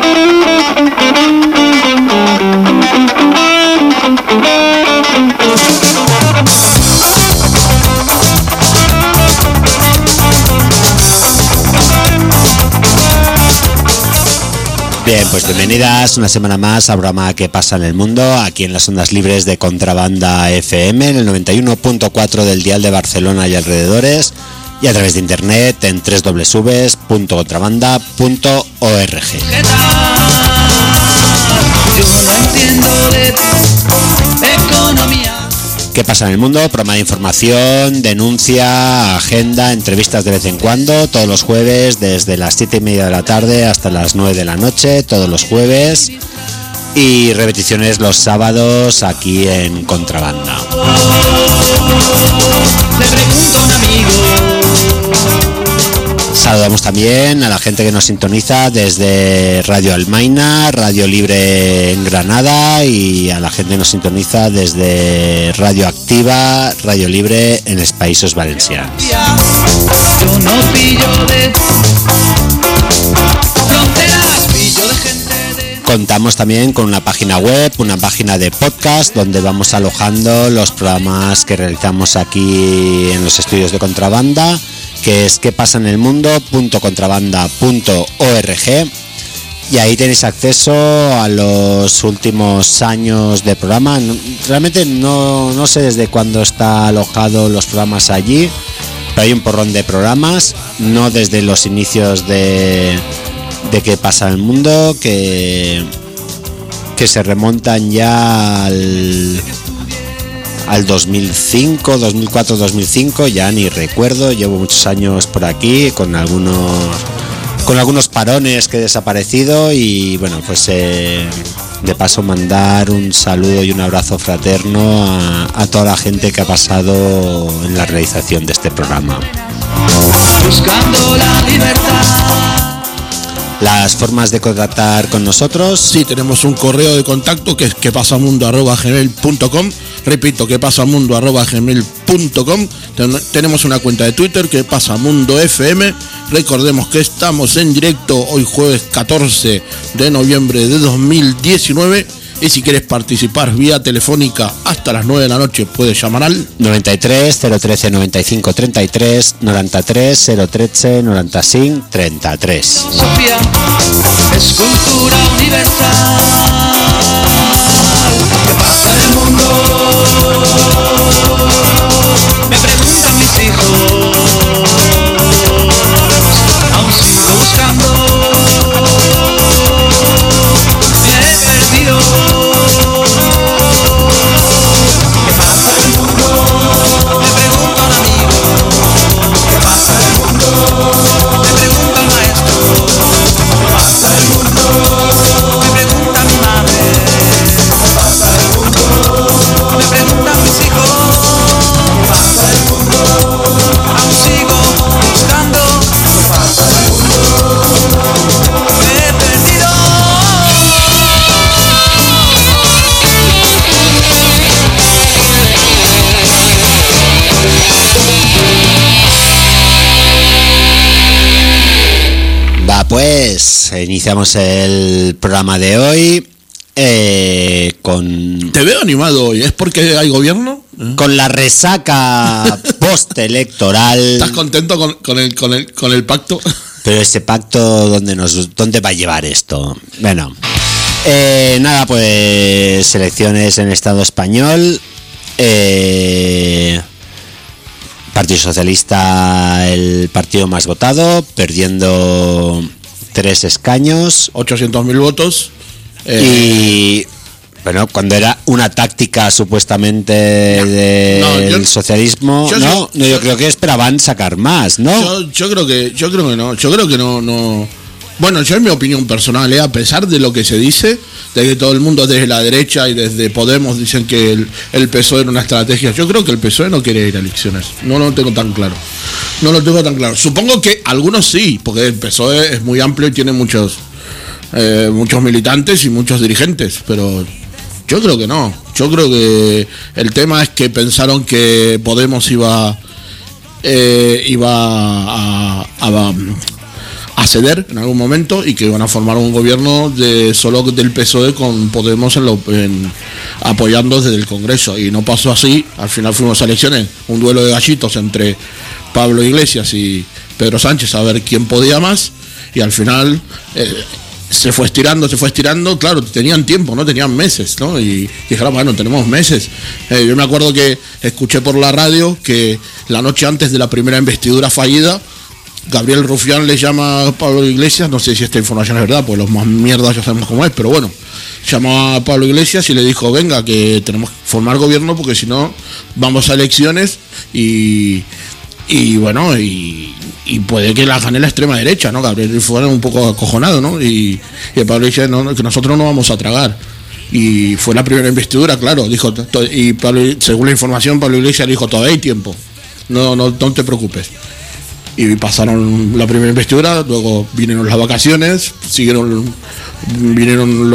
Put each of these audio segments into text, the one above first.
Bien, pues bienvenidas una semana más al programa ¿Qué pasa en el mundo? Aquí en las ondas libres de Contrabanda FM, en el 91.4 del dial de Barcelona y alrededores, y a través de internet en www.contrabanda.org. ¿Qué pasa en el mundo? Programa de información, denuncia, agenda, entrevistas de vez en cuando, todos los jueves desde las 7:30 de la tarde hasta las 9 de la noche, todos los jueves, y repeticiones los sábados aquí en Contrabanda. Saludamos también a la gente que nos sintoniza desde Radio Almaina, Radio Libre en Granada, y a la gente que nos sintoniza desde Radio Activa, Radio Libre en los Països Valencians. Contamos también con una página web, una página de podcast, donde vamos alojando los programas que realizamos aquí en los estudios de Contrabanda, que es quepasaenelmundo.contrabanda.org, y ahí tenéis acceso a los últimos años de programa. Realmente no sé desde cuándo está alojado los programas allí, pero hay un porrón de programas, no desde los inicios de Qué pasa en el mundo, que se remontan ya al 2005, 2004, 2005, ya ni recuerdo. Llevo muchos años por aquí con algunos parones que he desaparecido, y bueno, pues de paso mandar un saludo y un abrazo fraterno a toda la gente que ha pasado en la realización de este programa. Buscando la libertad. Las formas de contactar con nosotros. Sí, tenemos un correo de contacto que es quepasamundo@gmail.com. Repito, quepasamundo@gmail.com. Tenemos una cuenta de Twitter, quepasamundofm. Recordemos que estamos en directo hoy jueves 14 de noviembre de 2019. Y si quieres participar vía telefónica hasta las 9 de la noche, puedes llamar al 93 013 95 33, 93 013 95 33. Sofía es cultura universal. ¿Qué pasa en el mundo? Me preguntan mis hijos. Aún sigo buscando. Me he perdido. Pues iniciamos el programa de hoy con... Te veo animado hoy, ¿es porque hay gobierno? Con la resaca postelectoral. ¿Estás contento con el pacto? Pero ese pacto, ¿dónde va a llevar esto? Bueno, nada, pues elecciones en el Estado español. Partido Socialista, el partido más votado, perdiendo 3 escaños, 800.000 votos, y bueno, cuando era una táctica supuestamente del socialismo, yo creo que esperaban sacar más, ¿no? Yo creo que no. Bueno, yo en mi opinión personal, a pesar de lo que se dice, de que todo el mundo desde la derecha y desde Podemos dicen que el PSOE era una estrategia, yo creo que el PSOE no quiere ir a elecciones. No lo tengo tan claro. Supongo que algunos sí, porque el PSOE es muy amplio y tiene muchos militantes y muchos dirigentes, pero yo creo que no. Yo creo que el tema es que pensaron que Podemos iba a a ceder en algún momento y que iban a formar un gobierno solo del PSOE con Podemos apoyando desde el Congreso, y no pasó así. Al final fuimos a elecciones, un duelo de gallitos entre Pablo Iglesias y Pedro Sánchez a ver quién podía más, y al final se fue estirando, claro, tenían tiempo, no tenían meses, ¿no? Y dijeron, bueno, tenemos meses. Yo me acuerdo que escuché por la radio que la noche antes de la primera investidura fallida, Gabriel Rufián le llama a Pablo Iglesias, no sé si esta información es verdad, pues los más mierdas ya sabemos cómo es, pero bueno, llamó a Pablo Iglesias y le dijo, venga, que tenemos que formar gobierno porque si no vamos a elecciones y bueno, y puede que la gane la extrema derecha, ¿no? Gabriel fue un poco acojonado, ¿no? Y Pablo dice, no, que nosotros no vamos a tragar. Y fue la primera investidura, claro, dijo, y Pablo, según la información, Pablo Iglesias dijo, todavía hay tiempo, no te preocupes. Y pasaron la primera investidura, luego vinieron las vacaciones, vinieron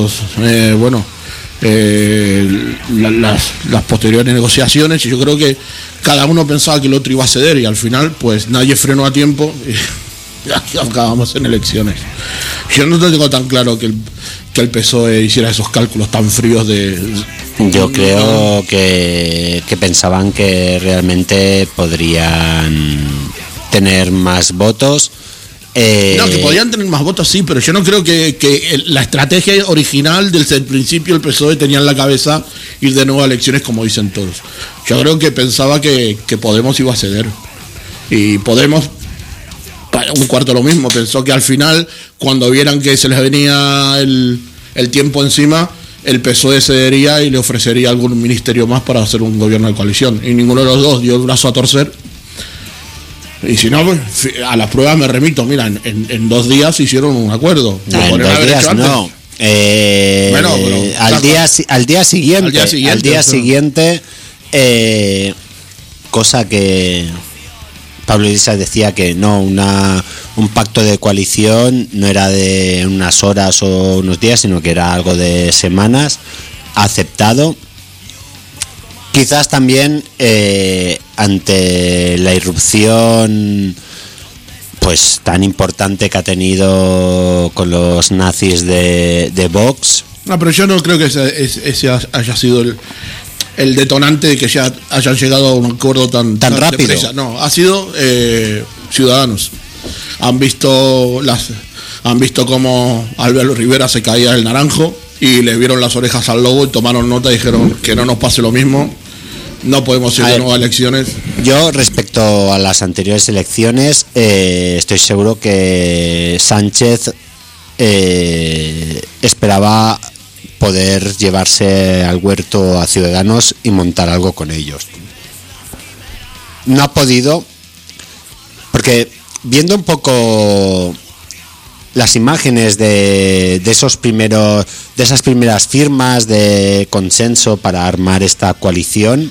las posteriores negociaciones, y yo creo que cada uno pensaba que el otro iba a ceder, y al final pues nadie frenó a tiempo y acabamos en elecciones. Yo no tengo tan claro que el PSOE hiciera esos cálculos tan fríos Yo creo que pensaban que realmente podrían tener más votos. No, que podían tener más votos, sí, pero yo no creo que la estrategia original desde el principio el PSOE tenía en la cabeza ir de nuevo a elecciones como dicen todos. Yo creo que pensaba que Podemos iba a ceder. Y Podemos, un cuarto lo mismo, pensó que al final, cuando vieran que se les venía el tiempo encima, el PSOE cedería y le ofrecería algún ministerio más para hacer un gobierno de coalición. Y ninguno de los dos dio el brazo a torcer. Y si no, pues, a las pruebas me remito. Mira, en 2 días hicieron un acuerdo. En 2 días no. Bueno, al día siguiente, cosa que Pablo Iglesias decía que no, un pacto de coalición no era de unas horas o unos días, sino que era algo de semanas, aceptado. Quizás también ante la irrupción pues tan importante que ha tenido con los nazis de Vox. No, pero yo no creo que ese haya sido el detonante de que ya hayan llegado a un acuerdo tan rápido. Depresa. No, ha sido Ciudadanos. Han visto cómo Álvaro Rivera se caía del naranjo y le vieron las orejas al lobo y tomaron nota y dijeron que no nos pase lo mismo. No podemos ir de nuevo a elecciones. Yo, respecto a las anteriores elecciones, estoy seguro que Sánchez esperaba poder llevarse al huerto a Ciudadanos y montar algo con ellos. No ha podido, porque viendo un poco las imágenes de esas primeras firmas de consenso para armar esta coalición,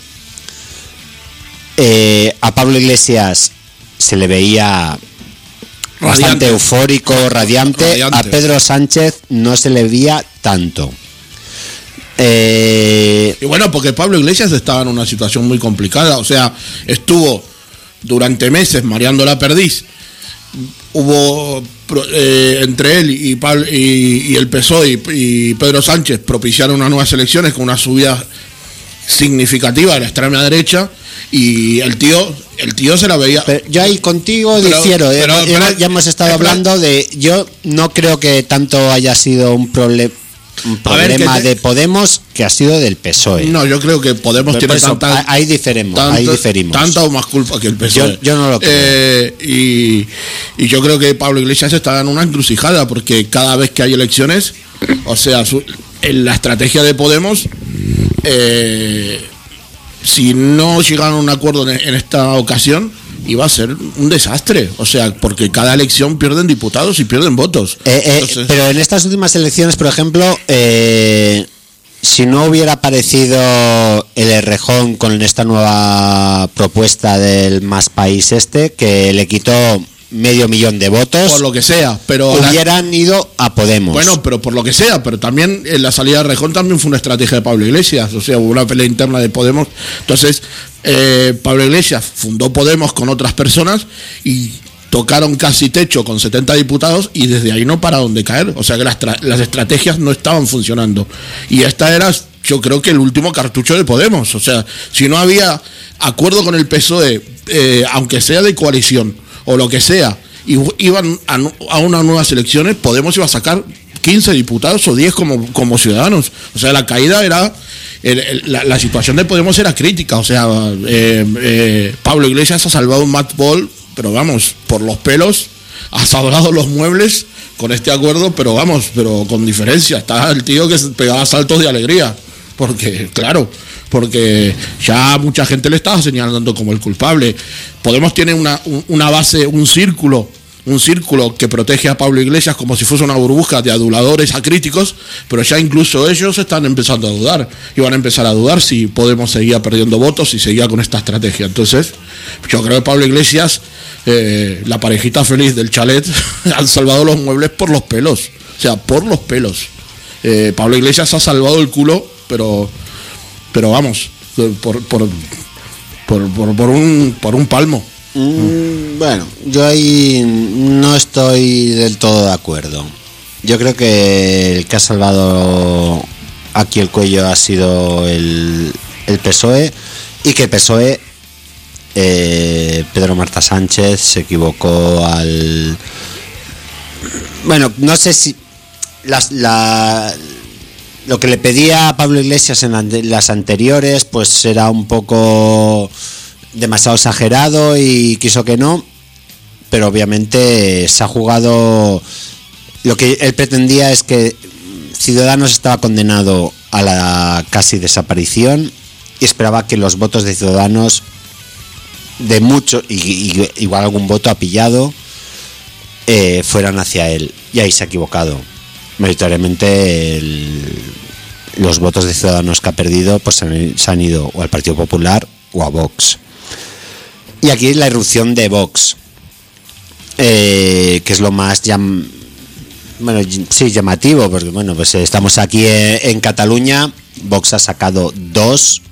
a Pablo Iglesias se le veía bastante eufórico, radiante. A Pedro Sánchez no se le veía tanto. Y bueno, porque Pablo Iglesias estaba en una situación muy complicada, o sea, estuvo durante meses mareando la perdiz. Hubo entre él y el PSOE y Pedro Sánchez propiciaron unas nuevas elecciones con una subida significativa de la extrema derecha, y el tío se la veía. Pero yo ahí contigo difiero, ya hemos estado hablando de, yo no creo que tanto haya sido un problema de Podemos, que ha sido del PSOE. No, yo creo que Podemos tiene ahí diferimos. Tanta o más culpa que el PSOE. Yo no lo creo. Y yo creo que Pablo Iglesias está en una encrucijada, porque cada vez que hay elecciones, o sea, en la estrategia de Podemos, si no llegan a un acuerdo en esta ocasión, iba a ser un desastre, o sea, porque cada elección pierden diputados y pierden votos. Entonces, pero en estas últimas elecciones, por ejemplo, si no hubiera aparecido el Errejón con esta nueva propuesta del Más País que le quitó 500.000 de votos, por lo que sea, pero hubieran ido a Podemos. Bueno, pero por lo que sea, pero también en la salida de Errejón también fue una estrategia de Pablo Iglesias, o sea, hubo una pelea interna de Podemos. Entonces Pablo Iglesias fundó Podemos con otras personas y tocaron casi techo con 70 diputados y desde ahí no pararon de caer. O sea que las estrategias no estaban funcionando. Y esta era, yo creo que el último cartucho de Podemos. O sea, si no había acuerdo con el PSOE, aunque sea de coalición o lo que sea, y iban a unas nuevas elecciones, Podemos iba a sacar 15 diputados o 10 como Ciudadanos. O sea, la caída era... La situación de Podemos era crítica. O sea, Pablo Iglesias ha salvado un matchball, pero vamos, por los pelos, ha salvado los muebles con este acuerdo, pero vamos, pero con diferencia. Está el tío que pegaba saltos de alegría, porque porque ya mucha gente le estaba señalando como el culpable. Podemos tiene una base, un círculo que protege a Pablo Iglesias como si fuese una burbuja de aduladores a críticos, pero ya incluso ellos están empezando a dudar, y van a empezar a dudar si Podemos seguía perdiendo votos y seguía con esta estrategia. Entonces, yo creo que Pablo Iglesias, la parejita feliz del chalet, han salvado los muebles por los pelos, o sea, por los pelos. Pablo Iglesias ha salvado el culo, pero vamos, por un palmo. Bueno, yo ahí no estoy del todo de acuerdo. Yo creo que el que ha salvado aquí el cuello ha sido el PSOE, y que el PSOE, Pedro Marta Sánchez, se equivocó al... Bueno, no sé si lo que le pedía a Pablo Iglesias en las anteriores pues era un poco demasiado exagerado y quiso que no, pero obviamente se ha jugado. Lo que él pretendía es que Ciudadanos estaba condenado a la casi desaparición y esperaba que los votos de Ciudadanos, de mucho, y igual algún voto ha pillado, fueran hacia él, y ahí se ha equivocado. Mayoritariamente los votos de Ciudadanos que ha perdido pues se han ido o al Partido Popular o a Vox. Y aquí la irrupción de Vox, que es lo más llamativo, porque bueno, pues estamos aquí en Cataluña. Vox ha sacado 2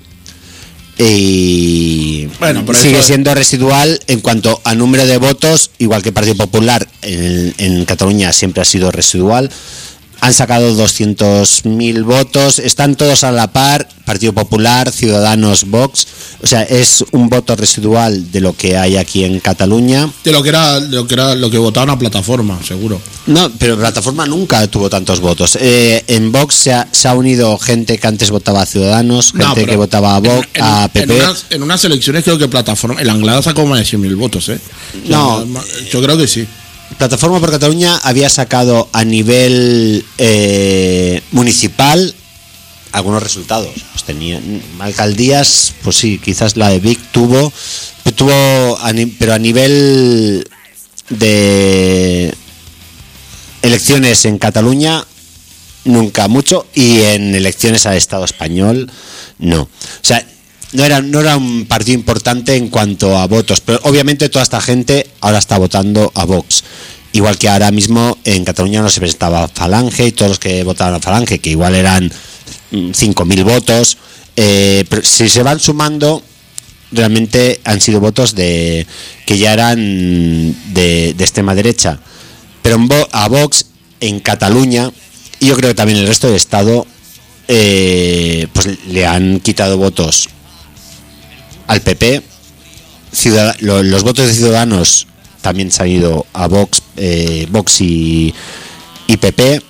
y bueno, sigue siendo residual en cuanto a número de votos, igual que el Partido Popular en Cataluña siempre ha sido residual. Han sacado 200.000 votos, están todos a la par, Partido Popular, Ciudadanos, Vox. O sea, es un voto residual de lo que hay aquí en Cataluña. De lo que votaba una plataforma, seguro. No, pero plataforma nunca tuvo tantos votos. En Vox se ha unido gente que antes votaba a Ciudadanos, gente que votaba a Vox, a PP. En unas elecciones creo que plataforma, el Anglada sacó más de 100.000 votos, No, yo creo que sí. Plataforma por Cataluña había sacado a nivel municipal algunos resultados. Pues tenían alcaldías, pues sí, quizás la de Vic tuvo, pero a nivel de elecciones en Cataluña nunca mucho, y en elecciones al Estado español no. O sea, no era un partido importante en cuanto a votos, pero obviamente toda esta gente ahora está votando a Vox. Igual que ahora mismo en Cataluña no se presentaba Falange, y todos los que votaban a Falange, que igual eran 5.000 votos, pero si se van sumando, realmente han sido votos que ya eran de extrema derecha. Pero a Vox en Cataluña, y yo creo que también el resto del Estado, pues le han quitado votos al PP. Los votos de Ciudadanos también se han ido a Vox, Vox y PP,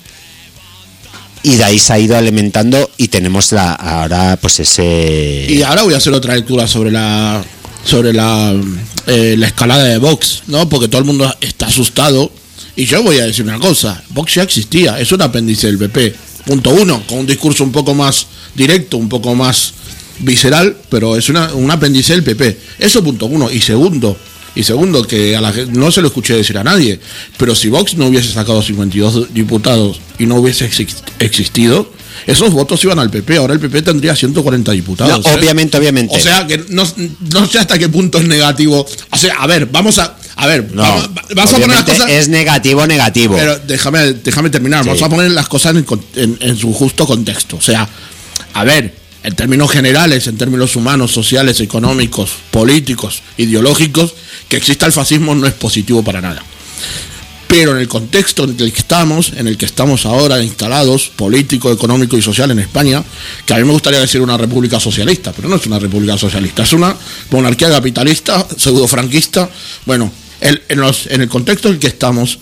y de ahí se ha ido alimentando, y tenemos ahora pues ese. Y ahora voy a hacer otra lectura sobre la escalada de Vox, ¿no? Porque todo el mundo está asustado, y yo voy a decir una cosa: Vox ya existía, es un apéndice del PP. Punto 1, con un discurso un poco más directo, un poco más visceral, pero es un apéndice del PP. Eso, punto 1. Y segundo, que a la gente no se lo escuché decir a nadie, pero si Vox no hubiese sacado 52 diputados y no hubiese existido, esos votos iban al PP. Ahora el PP tendría 140 diputados. No, obviamente. O sea que no sé hasta qué punto es negativo. O sea, vamos a poner las cosas. Es negativo. Pero déjame terminar. Sí. Vamos a poner las cosas en su justo contexto. O sea, a ver, en términos generales, en términos humanos, sociales, económicos, políticos, ideológicos, que exista el fascismo no es positivo para nada. Pero en el contexto en el que estamos ahora instalados, político, económico y social en España, que a mí me gustaría decir una república socialista, pero no es una república socialista, es una monarquía capitalista, pseudo-franquista. Bueno, en el contexto en el que estamos,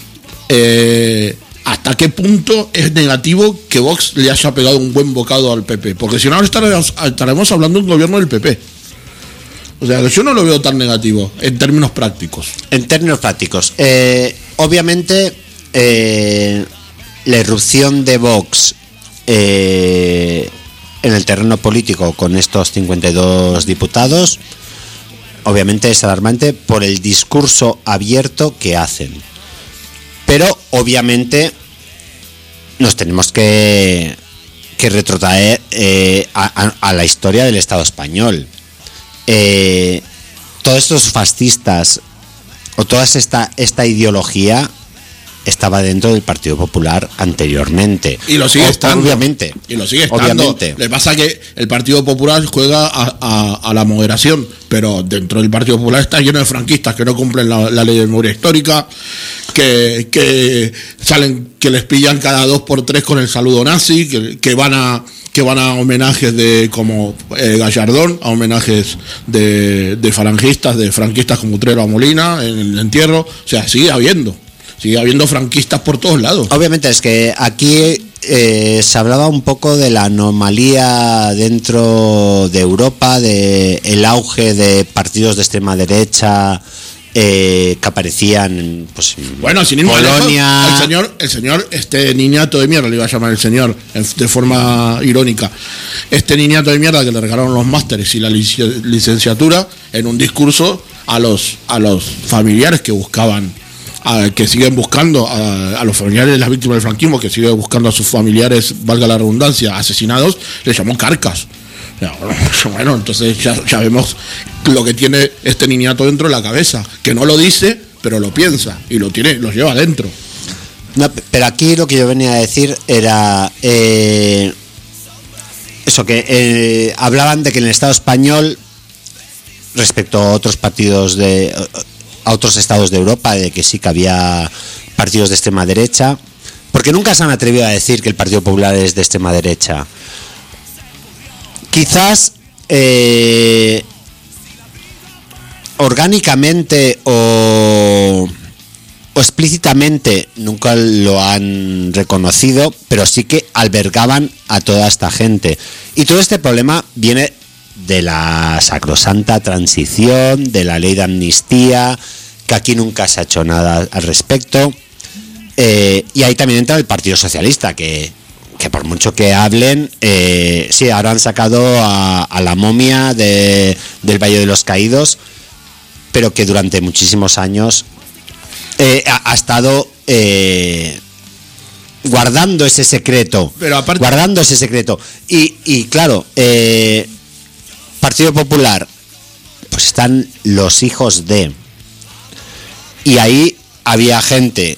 ¿hasta qué punto es negativo que Vox le haya pegado un buen bocado al PP? Porque si no, ahora estaremos hablando de un gobierno del PP. O sea, que yo no lo veo tan negativo en términos prácticos. En términos prácticos. Obviamente, la irrupción de Vox en el terreno político con estos 52 diputados, obviamente es alarmante por el discurso abierto que hacen. Pero, obviamente, nos tenemos que retrotraer a la historia del Estado español. Todos estos fascistas o toda esta ideología estaba dentro del Partido Popular anteriormente. Y lo sigue estando. Obviamente. Y lo sigue estando. Obviamente. Le pasa que el Partido Popular juega a la moderación, pero dentro del Partido Popular está lleno de franquistas que no cumplen la ley de memoria histórica, que salen, que les pillan cada 2 por 3 con el saludo nazi, que van a homenajes de como Gallardón, a homenajes de falangistas, de franquistas como Utrera o Molina en el entierro. O sea, sigue habiendo franquistas por todos lados. Obviamente es que aquí se hablaba un poco de la anomalía dentro de Europa, de el auge de partidos de extrema derecha que aparecían, pues, bueno, sin ir más Polonia. Lejos, el señor niñato de mierda, le iba a llamar el señor de forma irónica, niñato de mierda que le regalaron los másteres y la licenciatura en un discurso a los familiares que buscaban, que siguen buscando a los familiares de las víctimas del franquismo, que siguen buscando a sus familiares, valga la redundancia, asesinados, le llamó carcas. Bueno, entonces ya vemos lo que tiene este niñato dentro de la cabeza, que no lo dice, pero lo piensa y lo lleva adentro. No, pero aquí lo que yo venía a decir era eso, que hablaban de que en el Estado español, respecto a otros partidos a otros estados de Europa, de que sí que había partidos de extrema derecha, porque nunca se han atrevido a decir que el Partido Popular es de extrema derecha. Quizás orgánicamente o explícitamente nunca lo han reconocido, pero sí que albergaban a toda esta gente. Y todo este problema viene de la sacrosanta transición, de la ley de amnistía, que aquí nunca se ha hecho nada al respecto. Y ahí también entra el Partido Socialista, que por mucho que hablen, sí, ahora han sacado a la momia del Valle de los Caídos, pero que durante muchísimos años ha estado guardando ese secreto. Pero aparte, guardando ese secreto. Y claro, Partido Popular, pues están los hijos de... Y ahí había gente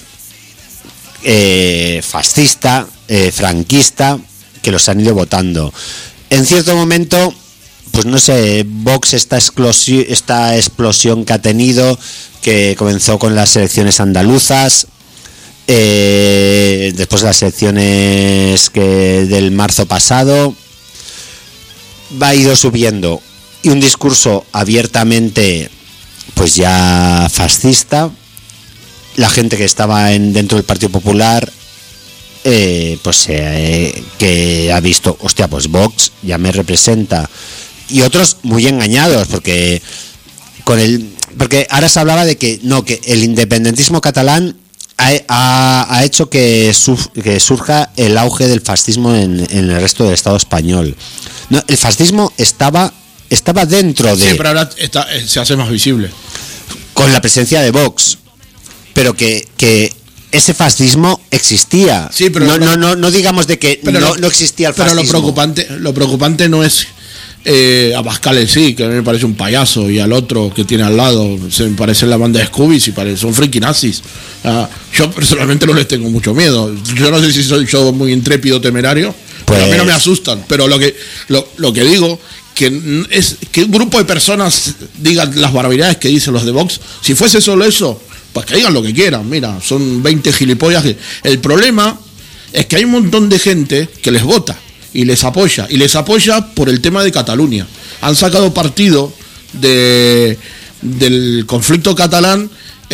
fascista, franquista, que los han ido votando. En cierto momento, pues no sé, Vox, esta explosión que ha tenido, que comenzó con las elecciones andaluzas, después de las elecciones del marzo pasado, ha ido subiendo, y un discurso abiertamente, pues ya fascista. La gente que estaba dentro del Partido Popular, pues que ha visto, hostia, pues Vox ya me representa, y otros muy engañados, porque ahora se hablaba de que no, que el independentismo catalán ha hecho que surja el auge del fascismo en el resto del Estado español. No, el fascismo estaba dentro de... Sí, pero ahora se hace más visible. Con la presencia de Vox. Pero que ese fascismo existía. Sí, pero no digamos de que no existía el fascismo. Pero lo preocupante no es Abascal en sí, que a mí me parece un payaso, y al otro que tiene al lado se me parece la banda de Scooby, son friki nazis. Yo personalmente no les tengo mucho miedo. Yo no sé si soy yo muy intrépido, temerario, Pues- a mí no me asustan, pero lo que digo que es que un grupo de personas digan las barbaridades que dicen los de Vox. Si fuese solo eso, pues que digan lo que quieran. Mira, son 20 gilipollas. El problema es que hay un montón de gente que les vota y les apoya por el tema de Cataluña. Han sacado partido del conflicto catalán,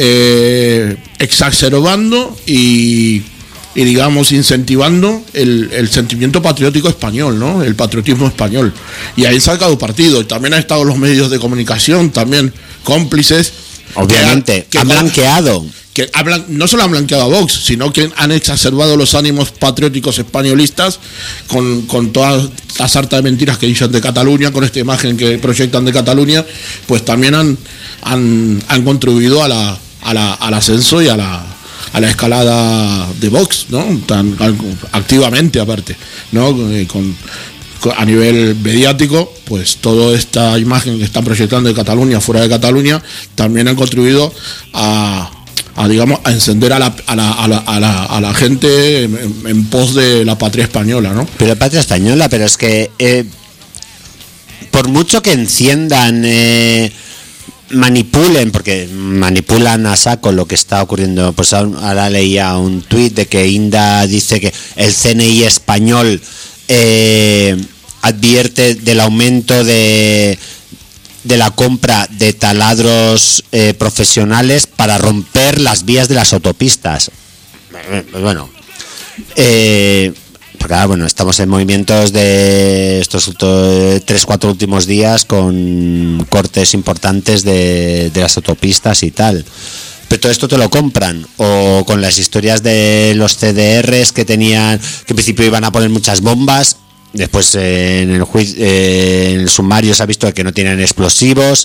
exacerbando y digamos incentivando el sentimiento patriótico español, ¿no? El patriotismo español. Y ahí han sacado partido. Y también han estado los medios de comunicación también cómplices. Obviamente, han blanqueado. Que no solo han blanqueado a Vox, sino que han exacerbado los ánimos patrióticos españolistas con toda la sarta de mentiras que dicen de Cataluña, con esta imagen que proyectan de Cataluña, pues también han contribuido al ascenso y a la escalada de Vox, ¿no? Tan activamente aparte, ¿no? A nivel mediático, pues toda esta imagen que están proyectando de Cataluña, fuera de Cataluña, también han contribuido a encender a la gente en pos de la patria española, ¿no? Pero la patria española, pero es que por mucho que enciendan, manipulen, porque manipulan a saco lo que está ocurriendo. Pues ahora leía un tuit de que Inda dice que el CNI español advierte del aumento de la compra de taladros profesionales para romper las vías de las autopistas. Bueno, porque ahora, bueno, estamos en movimientos de estos 3-4 últimos días con cortes importantes de las autopistas y tal. Pero todo esto te lo compran, o con las historias de los CDRs que tenían, que en principio iban a poner muchas bombas. Después en el sumario se ha visto que no tienen explosivos,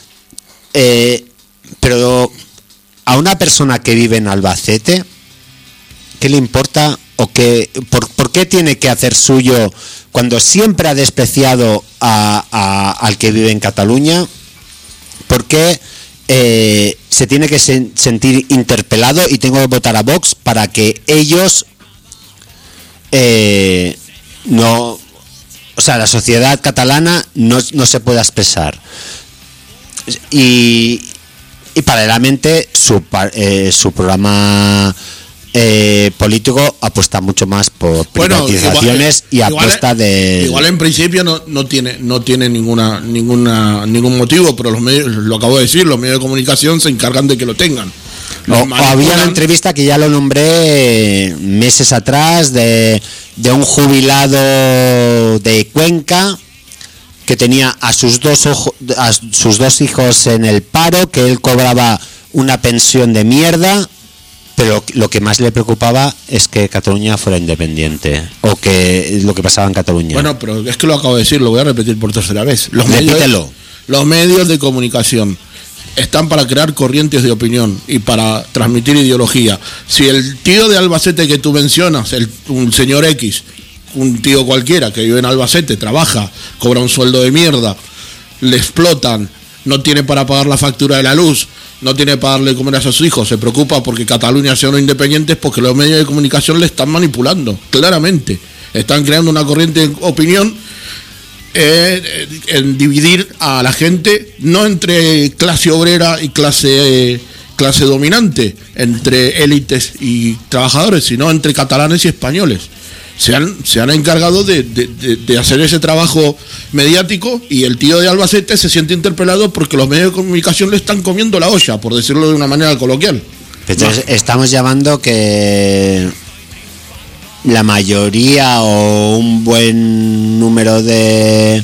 pero a una persona que vive en Albacete, ¿qué le importa? ¿O por qué tiene que hacer suyo cuando siempre ha despreciado al que vive en Cataluña? ¿Por qué se tiene que sentir interpelado y tengo que votar a Vox para que ellos no, o sea, la sociedad catalana no se pueda expresar? Y paralelamente su programa político apuesta mucho más por privatizaciones y apuesta de... Igual en principio no tiene ningún motivo, pero los medios, lo acabo de decir, los medios de comunicación se encargan de que lo tengan. Había una entrevista que ya lo nombré meses atrás de un jubilado de Cuenca que tenía a sus dos hijos en el paro, que él cobraba una pensión de mierda, pero lo que más le preocupaba es que Cataluña fuera independiente, o que lo que pasaba en Cataluña. Bueno, pero es que lo acabo de decir, lo voy a repetir por tercera vez. Repítelo. Los medios de comunicación están para crear corrientes de opinión y para transmitir ideología. Si el tío de Albacete que tú mencionas, un señor X, un tío cualquiera que vive en Albacete, trabaja, cobra un sueldo de mierda, le explotan, no tiene para pagar la factura de la luz, no tiene para darle de comer a sus hijos, se preocupa porque Cataluña sea uno independiente, es porque los medios de comunicación le están manipulando, claramente. Están creando una corriente de opinión en dividir a la gente, no entre clase obrera y clase dominante, entre élites y trabajadores, sino entre catalanes y españoles. Se han encargado de hacer ese trabajo mediático, y el tío de Albacete se siente interpelado porque los medios de comunicación le están comiendo la olla, por decirlo de una manera coloquial. Entonces, estamos llamando que la mayoría o un buen número de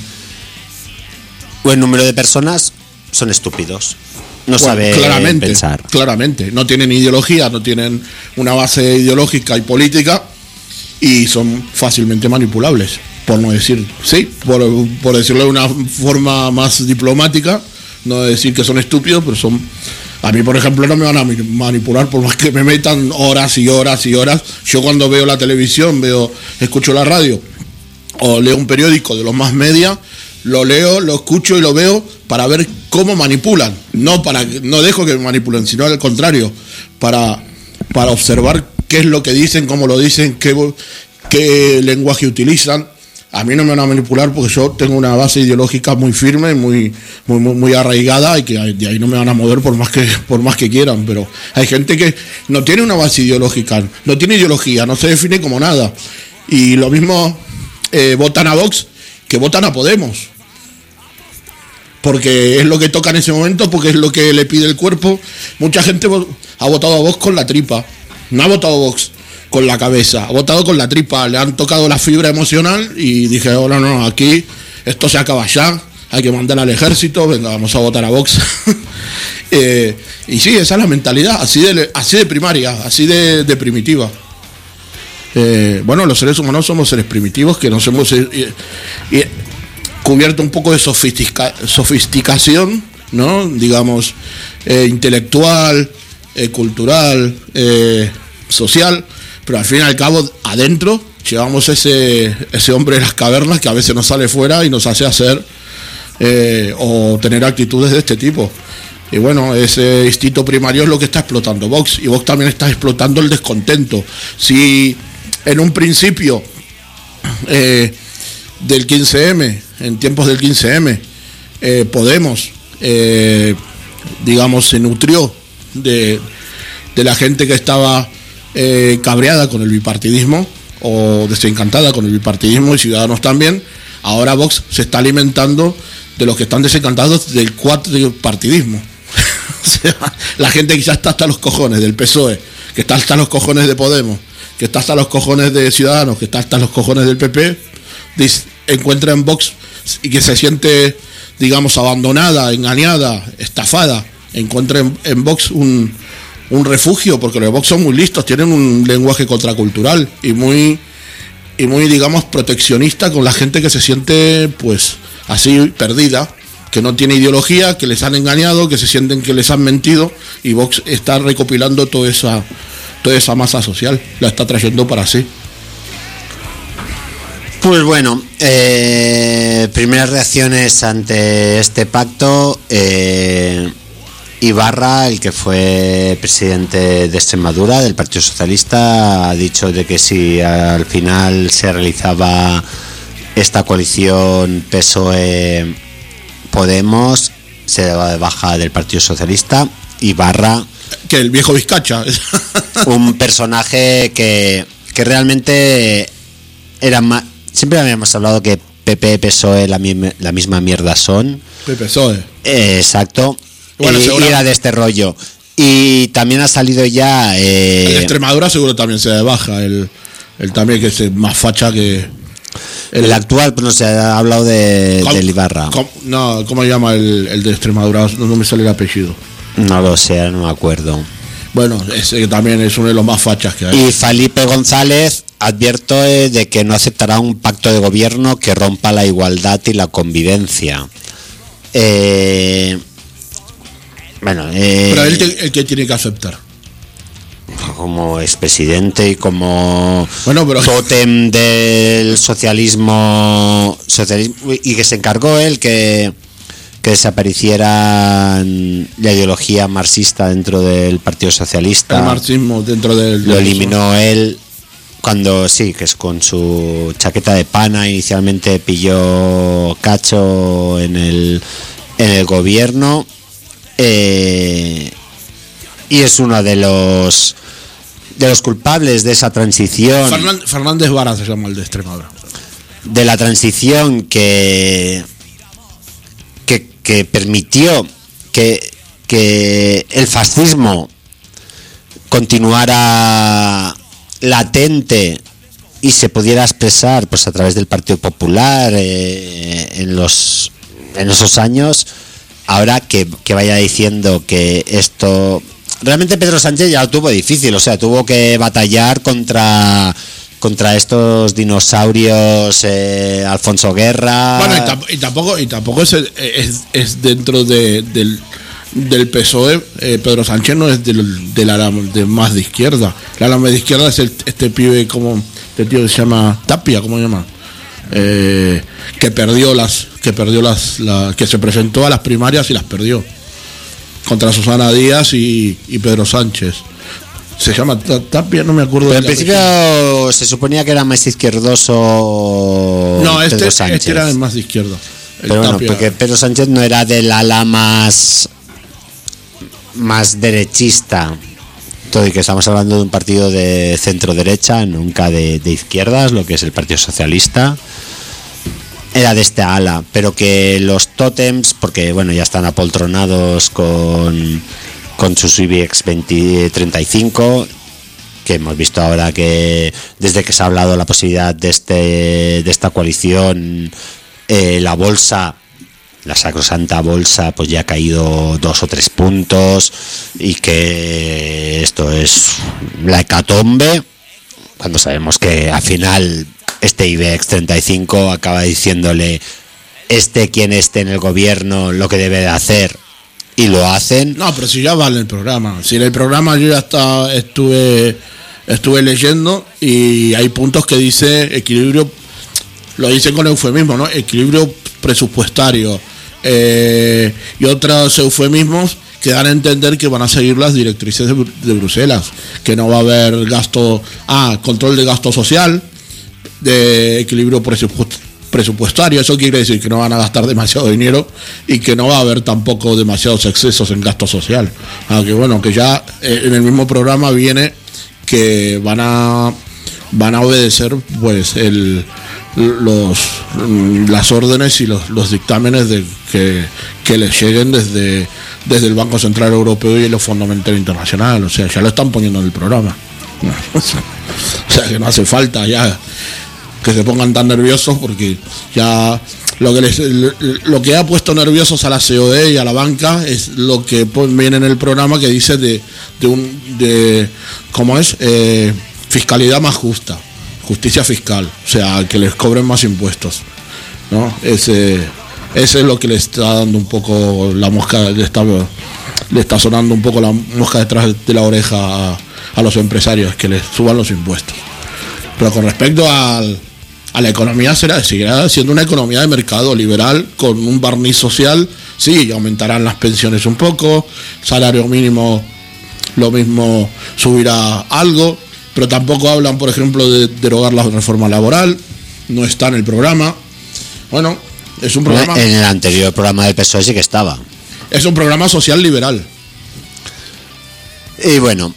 personas son estúpidos. No saben pensar. Claramente, no tienen ideología, no tienen una base ideológica y política, y son fácilmente manipulables, por no decir, sí, por decirlo de una forma más diplomática, no decir que son estúpidos, pero son... A mí, por ejemplo, no me van a manipular por más que me metan horas y horas y horas. Yo cuando veo la televisión, escucho la radio o leo un periódico de los más media, lo leo, lo escucho y lo veo para ver cómo manipulan. No dejo que me manipulen, sino al contrario, para observar qué es lo que dicen, cómo lo dicen, qué lenguaje utilizan. A mí no me van a manipular porque yo tengo una base ideológica muy firme, muy arraigada, y que de ahí no me van a mover por más que quieran. Pero hay gente que no tiene una base ideológica, no tiene ideología, no se define como nada. Y lo mismo votan a Vox que votan a Podemos. Porque es lo que toca en ese momento, porque es lo que le pide el cuerpo. Mucha gente ha votado a Vox con la tripa, no ha votado a Vox con la cabeza, ha votado con la tripa, le han tocado la fibra emocional y dije, ahora no, aquí esto se acaba ya, hay que mandar al ejército, venga, vamos a votar a Vox. Y sí, esa es la mentalidad, así de primaria, así de primitiva. Bueno, los seres humanos somos seres primitivos que nos hemos cubierto un poco de sofisticación, ¿no? Digamos, intelectual, cultural, social, pero al fin y al cabo adentro llevamos ese hombre de las cavernas que a veces nos sale fuera y nos hace hacer o tener actitudes de este tipo. Y bueno, ese instinto primario es lo que está explotando Vox, y Vox también está explotando el descontento. Si en un principio del 15M, en tiempos del 15M, Podemos, digamos, se nutrió de la gente que estaba cabreada con el bipartidismo o desencantada con el bipartidismo, y Ciudadanos también. Ahora Vox se está alimentando de los que están desencantados del cuatripartidismo. O sea, la gente que ya está hasta los cojones del PSOE, que está hasta los cojones de Podemos, que está hasta los cojones de Ciudadanos, que está hasta los cojones del PP, encuentra en Vox, y que se siente, digamos, abandonada, engañada, estafada, encuentra en Vox un refugio, porque los Vox son muy listos, tienen un lenguaje contracultural y muy, digamos, proteccionista con la gente que se siente, pues, así perdida, que no tiene ideología, que les han engañado, que se sienten que les han mentido, y Vox está recopilando toda esa masa social, la está trayendo para sí. Pues bueno, primeras reacciones ante este pacto. Ibarra, el que fue presidente de Extremadura del Partido Socialista, ha dicho de que si al final se realizaba esta coalición PSOE-Podemos, se daba de baja del Partido Socialista. Ibarra, que el viejo Vizcacha, un personaje que realmente era más. Siempre habíamos hablado que PP y PSOE la misma mierda son. PP-PSOE. Exacto. Bueno, y era de este rollo. Y también ha salido ya. El de Extremadura seguro también se da de baja. El también, que es más facha que. El actual, pues no sé, ha hablado del Ibarra. ¿Cómo se llama el de Extremadura? No me sale el apellido. No lo sé, no me acuerdo. Bueno, ese también es uno de los más fachas que hay. Y Felipe González advierto de que no aceptará un pacto de gobierno que rompa la igualdad y la convivencia. Bueno, pero él el que tiene que aceptar. Como expresidente y como pero tótem del socialismo, y que se encargó él que desapareciera la ideología marxista dentro del Partido Socialista. El marxismo dentro del... Lo eliminó él cuando sí, que es con su chaqueta de pana. Inicialmente pilló cacho en el gobierno. Y es uno de los culpables de esa transición. Fernández Vara se llama el de Extremadura. De la transición que permitió que el fascismo continuara latente y se pudiera expresar, pues, a través del Partido Popular en esos años. Ahora que vaya diciendo que esto... Realmente Pedro Sánchez ya lo tuvo difícil, o sea, tuvo que batallar contra estos dinosaurios, Alfonso Guerra... Bueno, y tampoco es dentro del PSOE. Pedro Sánchez no es del ala más de izquierda. La ala más de izquierda es este pibe, como este tío que se llama Tapia, ¿cómo se llama? Que se presentó a las primarias y las perdió contra Susana Díaz y Pedro Sánchez. Se llama Tapia, no me acuerdo. Pero en principio se suponía que era más izquierdoso. No, Pedro Sánchez. este era el más de izquierda. Pero bueno, porque Pedro Sánchez no era del ala más derechista. Todo y que estamos hablando de un partido de centro derecha, nunca de izquierdas, lo que es el Partido Socialista. Era de esta ala, pero que los tótems, porque bueno, ya están apoltronados con sus IBEX 35, que hemos visto ahora que desde que se ha hablado la posibilidad de esta coalición, la bolsa, la sacrosanta bolsa, pues ya ha caído 2 o 3 puntos, y que esto es la hecatombe, cuando sabemos que al final este IBEX 35 acaba diciéndole quien esté en el gobierno lo que debe de hacer, y lo hacen. No, pero si ya vale el programa. Si en el programa yo ya estuve leyendo, y hay puntos que dice equilibrio, lo dicen con eufemismo, ¿no? Equilibrio presupuestario, y otros eufemismos que dan a entender que van a seguir las directrices de Bruselas, que no va a haber control de gasto social, de equilibrio presupuestario. Eso quiere decir que no van a gastar demasiado dinero y que no va a haber tampoco demasiados excesos en gasto social. Aunque bueno, que ya en el mismo programa viene que van a obedecer pues las órdenes y los dictámenes que les lleguen desde el Banco Central Europeo y el Fondo Monetario Internacional. O sea, ya lo están poniendo en el programa. O sea, que no hace falta ya que se pongan tan nerviosos, porque ya lo que ha puesto nerviosos a la COE y a la banca es lo que viene en el programa, que dice de ¿cómo es? Fiscalidad más justa, justicia fiscal, o sea, que les cobren más impuestos, ¿no? Ese es lo que le está dando un poco la mosca, le está sonando un poco la mosca detrás de la oreja a los empresarios, que les suban los impuestos. Pero con respecto a la economía, seguirá siendo una economía de mercado liberal con un barniz social. Sí, aumentarán las pensiones un poco, salario mínimo lo mismo subirá algo, pero tampoco hablan, por ejemplo, de derogar la reforma laboral, no está en el programa. Bueno, es un programa... En el anterior programa del PSOE sí que estaba. Es un programa social liberal. Y bueno,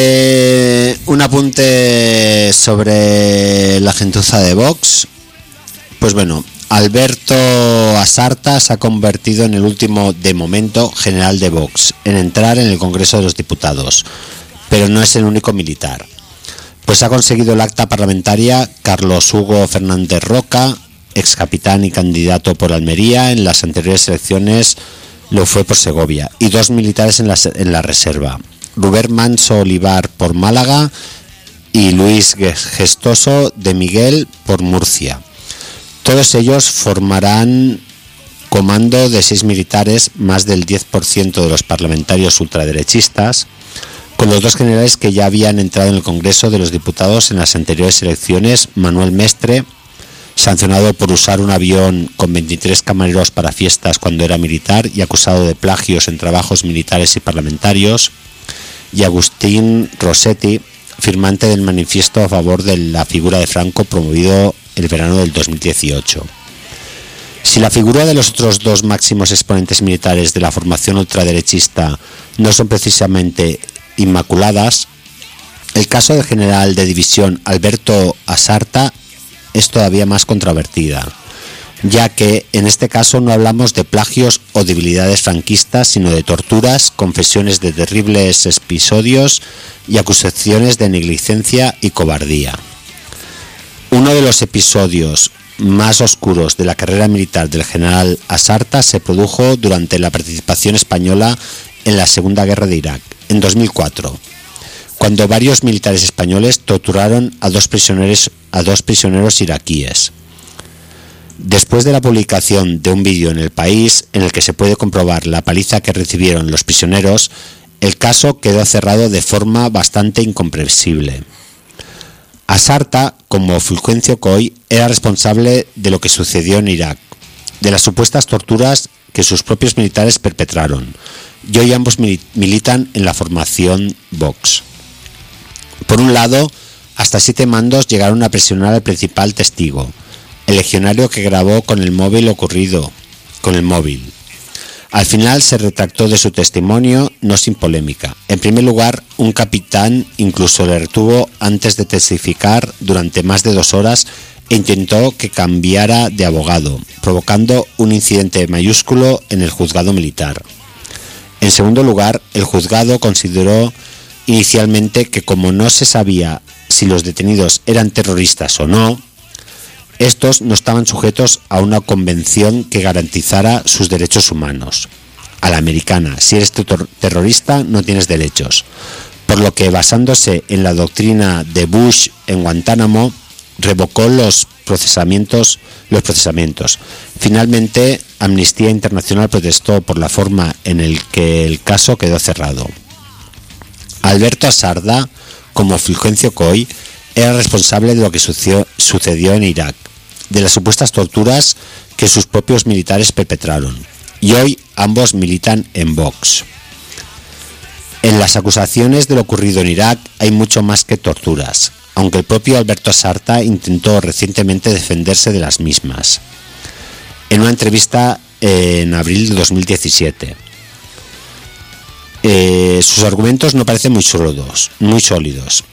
un apunte sobre la gentuza de Vox. Pues bueno, Alberto Asarta se ha convertido en el último, de momento, general de Vox en entrar en el Congreso de los Diputados, pero no es el único militar. Pues ha conseguido el acta parlamentaria Carlos Hugo Fernández Roca, ex capitán y candidato por Almería. En las anteriores elecciones lo fue por Segovia, y 2 militares en la reserva: Rubén Manso Olivar por Málaga y Luis Gestoso de Miguel por Murcia. Todos ellos formarán comando de 6 militares, más del 10% de los parlamentarios ultraderechistas, con los 2 generales que ya habían entrado en el Congreso de los Diputados en las anteriores elecciones: Manuel Mestre, sancionado por usar un avión con 23 camareros para fiestas cuando era militar y acusado de plagios en trabajos militares y parlamentarios, y Agustín Rossetti, firmante del manifiesto a favor de la figura de Franco promovido el verano del 2018. Si la figura de los otros 2 máximos exponentes militares de la formación ultraderechista no son precisamente inmaculadas, el caso del general de división Alberto Asarta es todavía más controvertida, ya que en este caso no hablamos de plagios o debilidades franquistas, sino de torturas, confesiones de terribles episodios y acusaciones de negligencia y cobardía. Uno de los episodios más oscuros de la carrera militar del general Asarta se produjo durante la participación española en la Segunda Guerra de Irak, en 2004, cuando varios militares españoles torturaron a 2 prisioneros iraquíes. Después de la publicación de un vídeo en El País en el que se puede comprobar la paliza que recibieron los prisioneros, el caso quedó cerrado de forma bastante incomprensible. Asarta, como Fulgencio Coy, era responsable de lo que sucedió en Irak, de las supuestas torturas que sus propios militares perpetraron, y hoy ambos militan en la formación Vox. Por un lado, hasta 7 mandos llegaron a presionar al principal testigo, el legionario que grabó con el móvil ocurrido, con el móvil. Al final se retractó de su testimonio, no sin polémica. En primer lugar, un capitán incluso le retuvo antes de testificar durante más de 2 horas e intentó que cambiara de abogado, provocando un incidente mayúsculo en el juzgado militar. En segundo lugar, el juzgado consideró inicialmente que como no se sabía si los detenidos eran terroristas o no, estos no estaban sujetos a una convención que garantizara sus derechos humanos. A la americana, si eres terrorista no tienes derechos. Por lo que, basándose en la doctrina de Bush en Guantánamo, revocó los procesamientos. Finalmente, Amnistía Internacional protestó por la forma en la que el caso quedó cerrado. Alberto Asarda, como Fulgencio Coy, era responsable de lo que sucedió en Irak, de las supuestas torturas que sus propios militares perpetraron, y hoy ambos militan en Vox. En las acusaciones de lo ocurrido en Irak hay mucho más que torturas, aunque el propio Alberto Asarda intentó recientemente defenderse de las mismas. En una entrevista en abril de 2017, sus argumentos no parecen muy sólidos.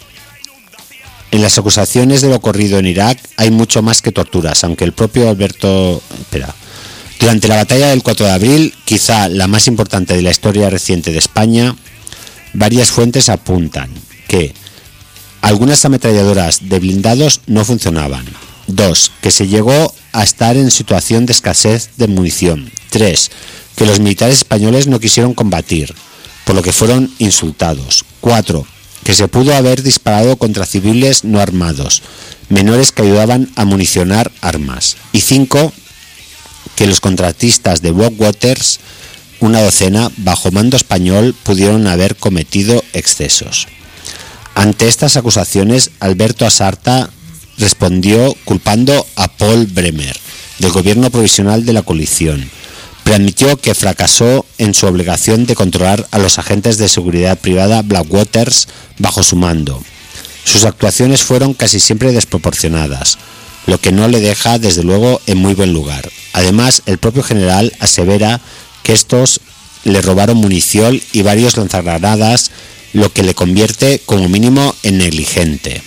En las acusaciones de lo ocurrido en Irak hay mucho más que torturas, aunque el propio Alberto... Durante la batalla del 4 de abril, quizá la más importante de la historia reciente de España, varias fuentes apuntan que algunas ametralladoras de blindados no funcionaban. 2. Que se llegó a estar en situación de escasez de munición. 3. Que los militares españoles no quisieron combatir, por lo que fueron insultados. 4. Que se pudo haber disparado contra civiles no armados, menores que ayudaban a municionar armas. Y 5. Que los contratistas de Blockwaters, una docena, bajo mando español, pudieron haber cometido excesos. Ante estas acusaciones, Alberto Asarda respondió culpando a Paul Bremer, del gobierno provisional de la coalición, pero admitió que fracasó en su obligación de controlar a los agentes de seguridad privada Blackwaters bajo su mando. Sus actuaciones fueron casi siempre desproporcionadas, lo que no le deja desde luego en muy buen lugar. Además, el propio general asevera que estos le robaron munición y varios lanzagranadas, lo que le convierte como mínimo en negligente.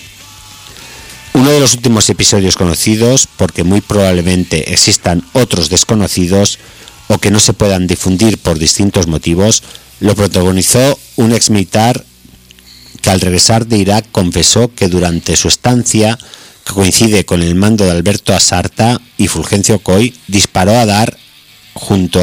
Uno de los últimos episodios conocidos, porque muy probablemente existan otros desconocidos o que no se puedan difundir por distintos motivos, lo protagonizó un exmilitar que al regresar de Irak confesó que durante su estancia, que coincide con el mando de Alberto Asarda y Fulgencio Coy, disparó a dar junto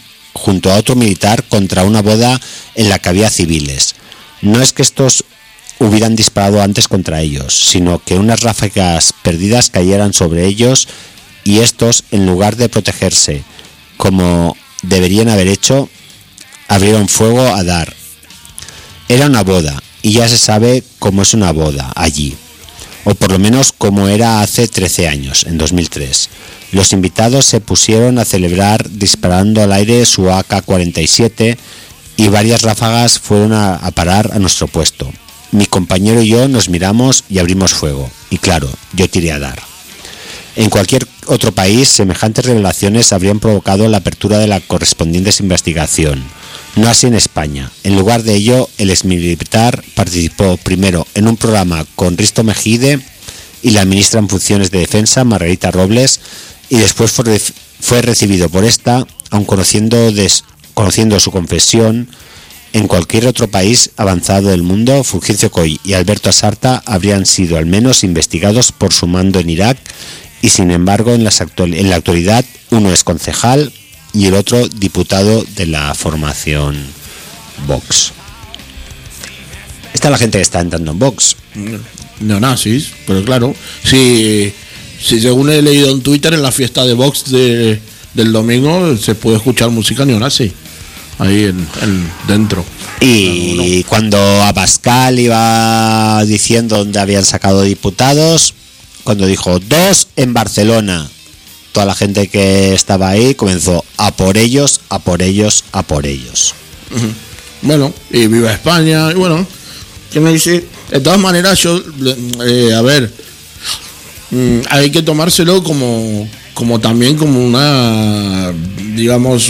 a otro militar contra una boda en la que había civiles. No es que estos hubieran disparado antes contra ellos, sino que unas ráfagas perdidas cayeran sobre ellos y estos, en lugar de protegerse como deberían haber hecho, abrieron fuego a dar. Era una boda, y ya se sabe cómo es una boda allí, o por lo menos como era hace 13 años, en 2003. Los invitados se pusieron a celebrar disparando al aire su AK-47 y varias ráfagas fueron a parar a nuestro puesto. Mi compañero y yo nos miramos y abrimos fuego, y claro, yo tiré a dar. En cualquier otro país, semejantes revelaciones habrían provocado la apertura de la correspondiente investigación. No así en España. En lugar de ello, el exmilitar participó primero en un programa con Risto Mejide y la ministra en funciones de Defensa, Margarita Robles, y después fue recibido por esta, aun conociendo su confesión. En cualquier otro país avanzado del mundo, Fulgencio Coy y Alberto Asarda habrían sido al menos investigados por su mando en Irak, y sin embargo en la actualidad uno es concejal y el otro diputado de la formación Vox. Esta es la gente que está entrando en Vox. Neonazis, pero claro, si según he leído en Twitter, en la fiesta de Vox del domingo se puede escuchar música neonazi ahí dentro. Y cuando Abascal iba diciendo dónde habían sacado diputados, cuando dijo 2 en Barcelona, toda la gente que estaba ahí comenzó a por ellos, a por ellos, a por ellos. Bueno, y viva España, y bueno, ¿qué me dice? De todas maneras, a ver, hay que tomárselo como también como una, digamos,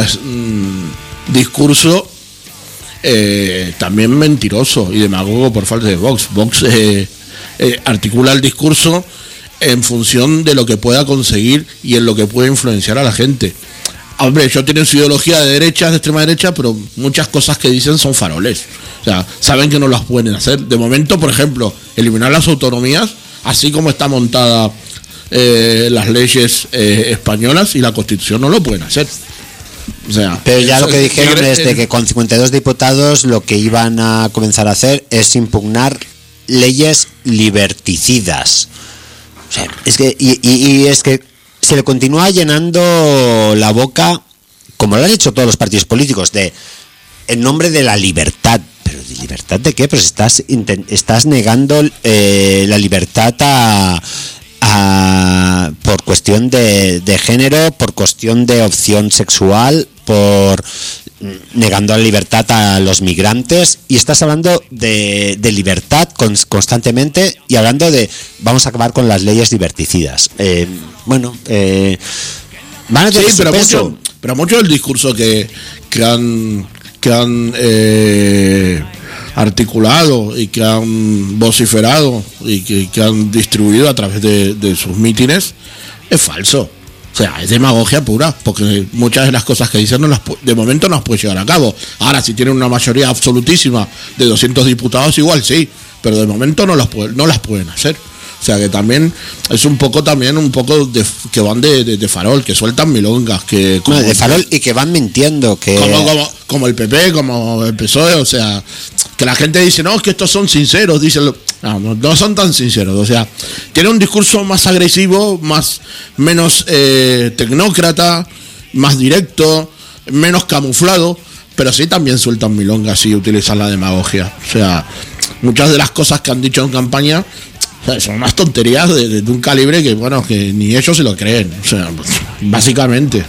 discurso también mentiroso y demagogo por falta de Vox. Vox articula el discurso en función de lo que pueda conseguir y en lo que puede influenciar a la gente. Hombre, ellos tienen su ideología de derecha, de extrema derecha, pero muchas cosas que dicen son faroles. O sea, saben que no las pueden hacer. De momento, por ejemplo, eliminar las autonomías, así como está montada las leyes españolas y la Constitución, no lo pueden hacer. O sea, pero ya lo que dijeron es de que con 52 diputados lo que iban a comenzar a hacer es impugnar leyes liberticidas. O sea, es que y es que se le continúa llenando la boca, como lo han hecho todos los partidos políticos, en nombre de la libertad. ¿Pero de libertad de qué? Pues estás negando la libertad por cuestión de género, por cuestión de opción sexual, negando la libertad a los migrantes, y estás hablando de libertad constantemente, y hablando de vamos a acabar con las leyes liberticidas. Van a tener su peso. Pero mucho del discurso que han articulado y que han vociferado y que han distribuido a través de sus mítines es falso. O sea, es demagogia pura, porque muchas de las cosas que dicen de momento no las puede llevar a cabo. Ahora, si tienen una mayoría absolutísima de 200 diputados, igual sí, pero de momento no las pueden hacer. O sea, que también es un poco que van de farol, que sueltan milongas, de farol y que van mintiendo, que como el PP, como el PSOE. O sea, que la gente dice, no, es que estos son sinceros, dicen, no son tan sinceros. O sea, tiene un discurso más agresivo, menos tecnócrata, más directo, menos camuflado, pero sí también sueltan milongas y utilizan la demagogia. O sea, muchas de las cosas que han dicho en campaña son unas tonterías de un calibre que, bueno, que ni ellos se lo creen. O sea, básicamente.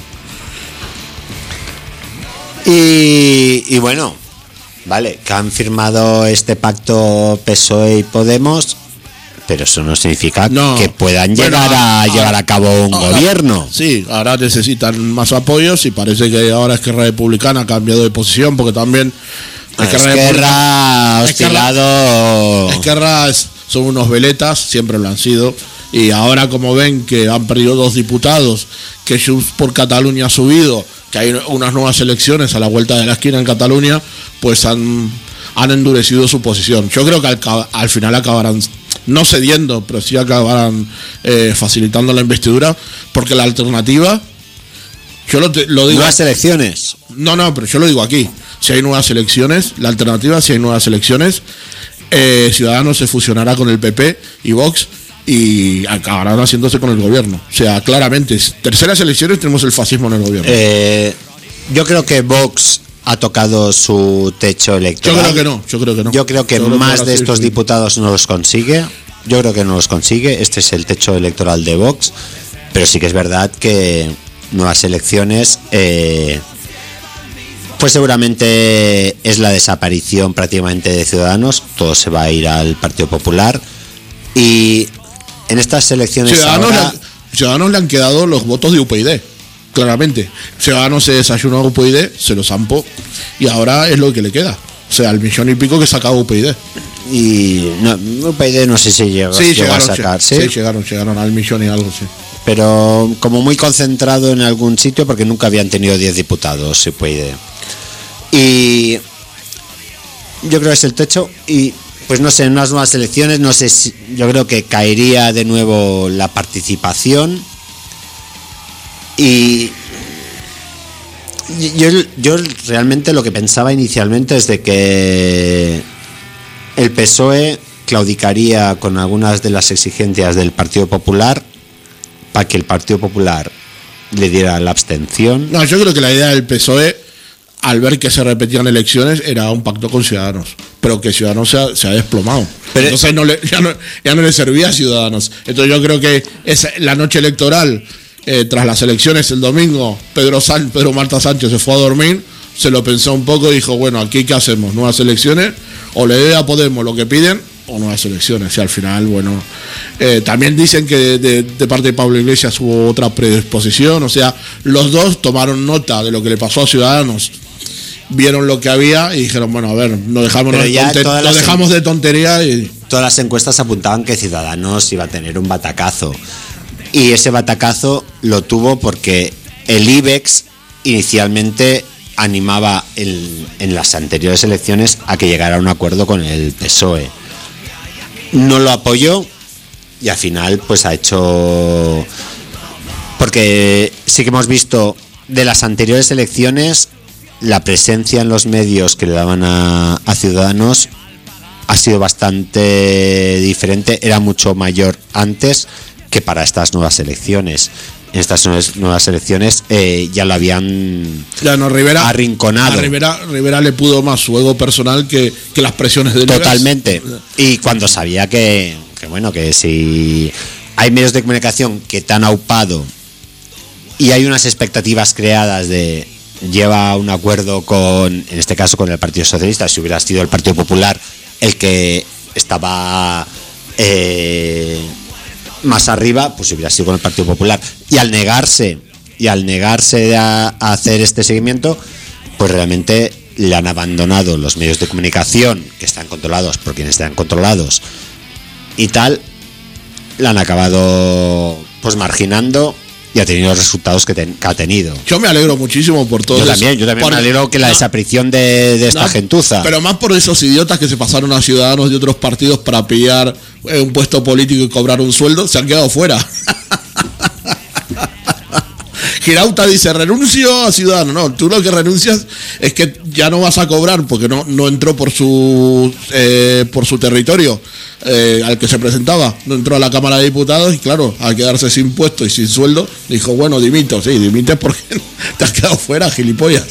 Y bueno, vale, que han firmado este pacto PSOE y Podemos, pero eso no significa que puedan llevar a cabo un gobierno. Sí, ahora necesitan más apoyos y parece que ahora Esquerra Republicana ha cambiado de posición, porque también Esquerra ha oscilado. Esquerra son unos veletas, siempre lo han sido, y ahora como ven que han perdido 2 diputados, que Junts por Cataluña ha subido, que hay unas nuevas elecciones a la vuelta de la esquina en Cataluña, pues han endurecido su posición. Yo creo que al final acabarán no cediendo, pero sí acabarán facilitando la investidura, porque la alternativa, yo lo digo. ¿Nuevas elecciones? No, pero yo lo digo aquí. Si hay nuevas elecciones, la alternativa, si hay nuevas elecciones, Ciudadanos se fusionará con el PP y Vox y acabarán haciéndose con el gobierno. O sea, claramente, terceras elecciones tenemos el fascismo en el gobierno. Yo creo que Vox ha tocado su techo electoral. Yo creo que no. Yo creo que más de estos diputados no los consigue. Yo creo que no los consigue. Este es el techo electoral de Vox. Pero sí que es verdad que nuevas elecciones, pues seguramente es la desaparición prácticamente de Ciudadanos. Todo se va a ir al Partido Popular. Y en estas elecciones Ciudadanos le han quedado los votos de UPyD, claramente. Ciudadanos se desayunó a UPyD, se lo zampó, y ahora es lo que le queda. O sea, el 1,000,000 y pico que sacaba UPyD. Y UPyD no sé si llegó a sacar. Sí, llegaron al 1,000,000 y algo, sí. Pero como muy concentrado en algún sitio, porque nunca habían tenido 10 diputados UPyD. Y yo creo que es el techo. Y pues no sé, en unas nuevas elecciones, no sé si, yo creo que caería de nuevo la participación. Y yo realmente lo que pensaba inicialmente es de que el PSOE claudicaría con algunas de las exigencias del Partido Popular para que el Partido Popular le diera la abstención. No, yo creo que la idea del PSOE, al ver que se repetían elecciones, era un pacto con Ciudadanos, pero que Ciudadanos se ha desplomado. Pero entonces ya no le servía a Ciudadanos. Entonces yo creo que la noche electoral, tras las elecciones el domingo, Pedro Marta Sánchez se fue a dormir, se lo pensó un poco y dijo, bueno, ¿aquí qué hacemos? ¿Nuevas elecciones o le dé a Podemos lo que piden o nuevas elecciones. Y al final, bueno, también dicen que de parte de Pablo Iglesias hubo otra predisposición, o sea, los dos tomaron nota de lo que le pasó a Ciudadanos, vieron lo que había y dijeron, bueno, a ver, no dejamos de tontería. Y todas las encuestas apuntaban que Ciudadanos iba a tener un batacazo, y ese batacazo lo tuvo porque el IBEX inicialmente animaba en las anteriores elecciones a que llegara a un acuerdo con el PSOE. No lo apoyó y al final pues ha hecho, porque sí que hemos visto de las anteriores elecciones la presencia en los medios que le daban a Ciudadanos ha sido bastante diferente, era mucho mayor antes que para estas nuevas elecciones. En estas nuevas elecciones ya lo habían Rivera, arrinconado. A Rivera le pudo más su ego personal que las presiones del Totalmente. Y cuando sabía que si hay medios de comunicación que te han aupado y hay unas expectativas creadas de lleva a un acuerdo con, en este caso con el Partido Socialista, si hubiera sido el Partido Popular el que estaba más arriba, pues hubiera sido con el Partido Popular, y al negarse a hacer este seguimiento, pues realmente le han abandonado los medios de comunicación que están controlados por quienes están controlados y tal, la han acabado pues marginando y ha tenido los resultados que ha tenido. Yo me alegro muchísimo por todo yo también me alegro que la desaparición de esta gentuza. Pero más por esos idiotas que se pasaron a ciudadanos de otros partidos para pillar un puesto político y cobrar un sueldo, se han quedado fuera. Girauta dice, renuncio a Ciudadanos. No, tú lo que renuncias es que ya no vas a cobrar porque no entró por su territorio al que se presentaba. No entró a la Cámara de Diputados y claro, al quedarse sin puesto y sin sueldo, dijo, bueno, dimito. Sí, dimites porque te has quedado fuera, gilipollas.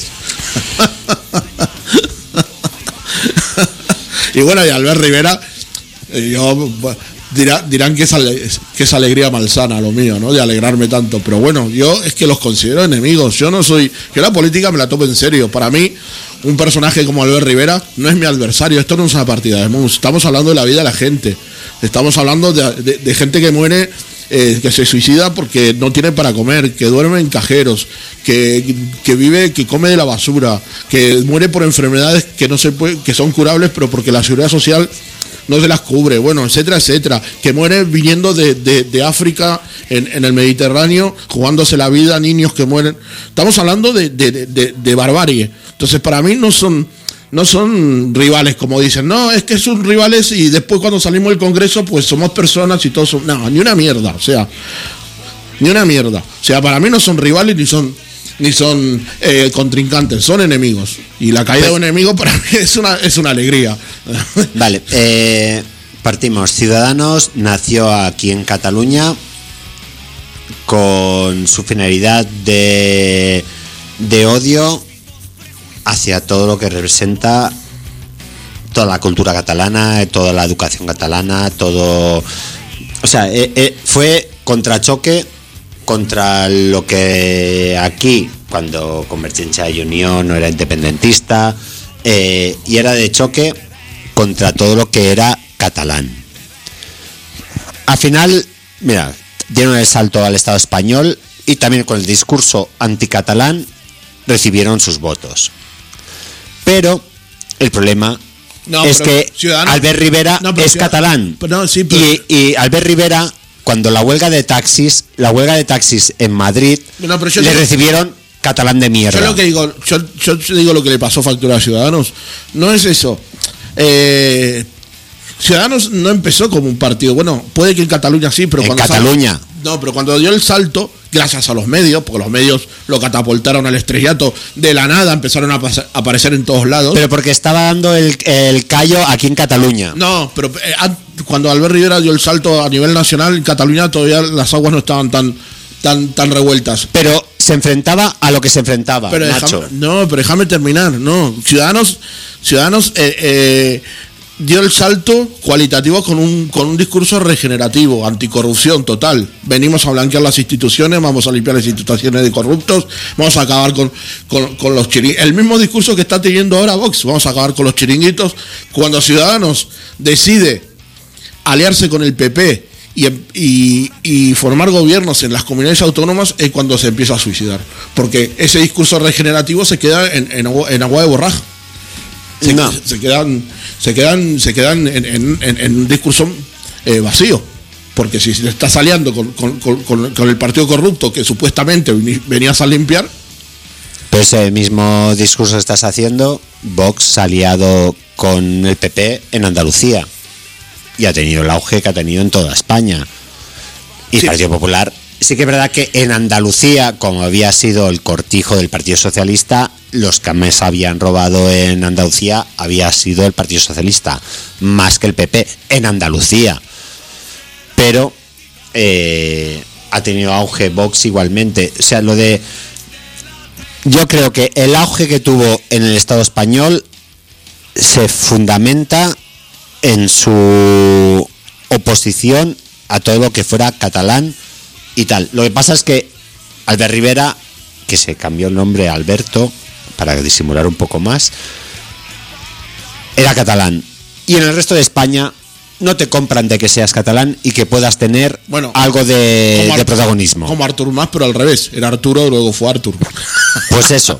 Y bueno, y Albert Rivera, dirán que es alegría malsana lo mío, ¿no? De alegrarme tanto. Pero bueno, yo es que los considero enemigos. Yo la política me la tomo en serio. Para mí, un personaje como Albert Rivera no es mi adversario. Esto no es una partida. Estamos hablando de la vida de la gente. Estamos hablando de gente que muere, que se suicida porque no tiene para comer, que duerme en cajeros, que vive, que come de la basura, que muere por enfermedades que son curables, pero porque la seguridad social no se las cubre, bueno, etcétera, etcétera, que muere viniendo de África en el Mediterráneo, jugándose la vida, niños que mueren. Estamos hablando de barbarie. Entonces, para mí no son rivales, como dicen. No, es que son rivales y después cuando salimos del Congreso, pues somos personas y todos son... No, ni una mierda, o sea, ni una mierda. O sea, para mí no son rivales ni son contrincantes, son enemigos. Y la caída de un enemigo para mí es una alegría. Vale, partimos. Ciudadanos nació aquí en Cataluña con su finalidad de odio hacia todo lo que representa toda la cultura catalana, toda la educación catalana, todo... O sea, fue contrachoque contra lo que aquí, cuando Convergencia y Unió no era independentista, y era de choque contra todo lo que era catalán. Al final, mira, dieron el salto al Estado español y también con el discurso anticatalán recibieron sus votos. Pero el problema es que Albert Rivera es catalán. Y Albert Rivera, cuando la huelga de taxis en Madrid, le recibieron catalán de mierda. Yo digo lo que le pasó factura a Ciudadanos. No es eso. Ciudadanos no empezó como un partido. Bueno, puede que en Cataluña sí, pero cuando dio el salto, gracias a los medios, porque los medios lo catapultaron al estrellato, de la nada empezaron a aparecer en todos lados. Pero porque estaba dando el callo aquí en Cataluña. No, pero cuando Albert Rivera dio el salto a nivel nacional, en Cataluña todavía las aguas no estaban tan revueltas. Pero se enfrentaba a lo que se enfrentaba, pero Nacho. Pero déjame terminar. No, Ciudadanos dio el salto cualitativo con un discurso regenerativo, anticorrupción total. Venimos a blanquear las instituciones, vamos a limpiar las instituciones de corruptos, vamos a acabar con los chiringuitos. El mismo discurso que está teniendo ahora Vox, vamos a acabar con los chiringuitos. Cuando Ciudadanos decide aliarse con el PP y formar gobiernos en las comunidades autónomas, es cuando se empieza a suicidar. Porque ese discurso regenerativo se queda en agua de borraja. Se quedan en un discurso vacío, porque si te estás aliando con el partido corrupto que supuestamente venías a limpiar. Pues ese mismo discurso estás haciendo. Vox aliado con el PP en Andalucía y ha tenido el auge que ha tenido en toda España. Y el Partido Popular, sí que es verdad que en Andalucía, como había sido el cortijo del Partido Socialista, los que más habían robado en Andalucía había sido el Partido Socialista, más que el PP en Andalucía. Pero ha tenido auge Vox igualmente. O sea, yo creo que el auge que tuvo en el Estado español se fundamenta en su oposición a todo lo que fuera catalán y tal. Lo que pasa es que Albert Rivera, que se cambió el nombre a Alberto para disimular un poco más, era catalán. Y en el resto de España no te compran de que seas catalán y que puedas tener algo de protagonismo. Como Artur Mas, pero al revés. Era Arturo, luego fue Artur. Pues eso.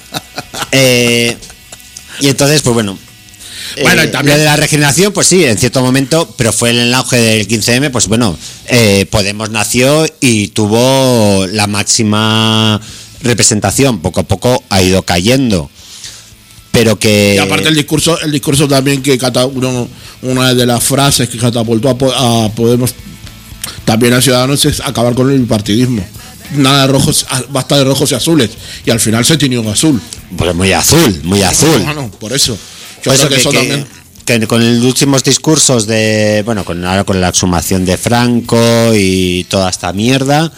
Y entonces, pues bueno. Y también lo de la regeneración, pues sí, en cierto momento, pero fue en el auge del 15M, pues bueno, Podemos nació y tuvo la máxima representación. Poco a poco ha ido cayendo. Pero que... Y aparte el discurso también que una de las frases que catapultó a Podemos, también a Ciudadanos, es acabar con el bipartidismo. Nada de rojos, basta de rojos y azules. Y al final se tiñó azul. Pues muy azul, muy azul. Bueno, por eso. Yo creo que eso también... Que con los últimos discursos de... Bueno, ahora con la exhumación de Franco y toda esta mierda...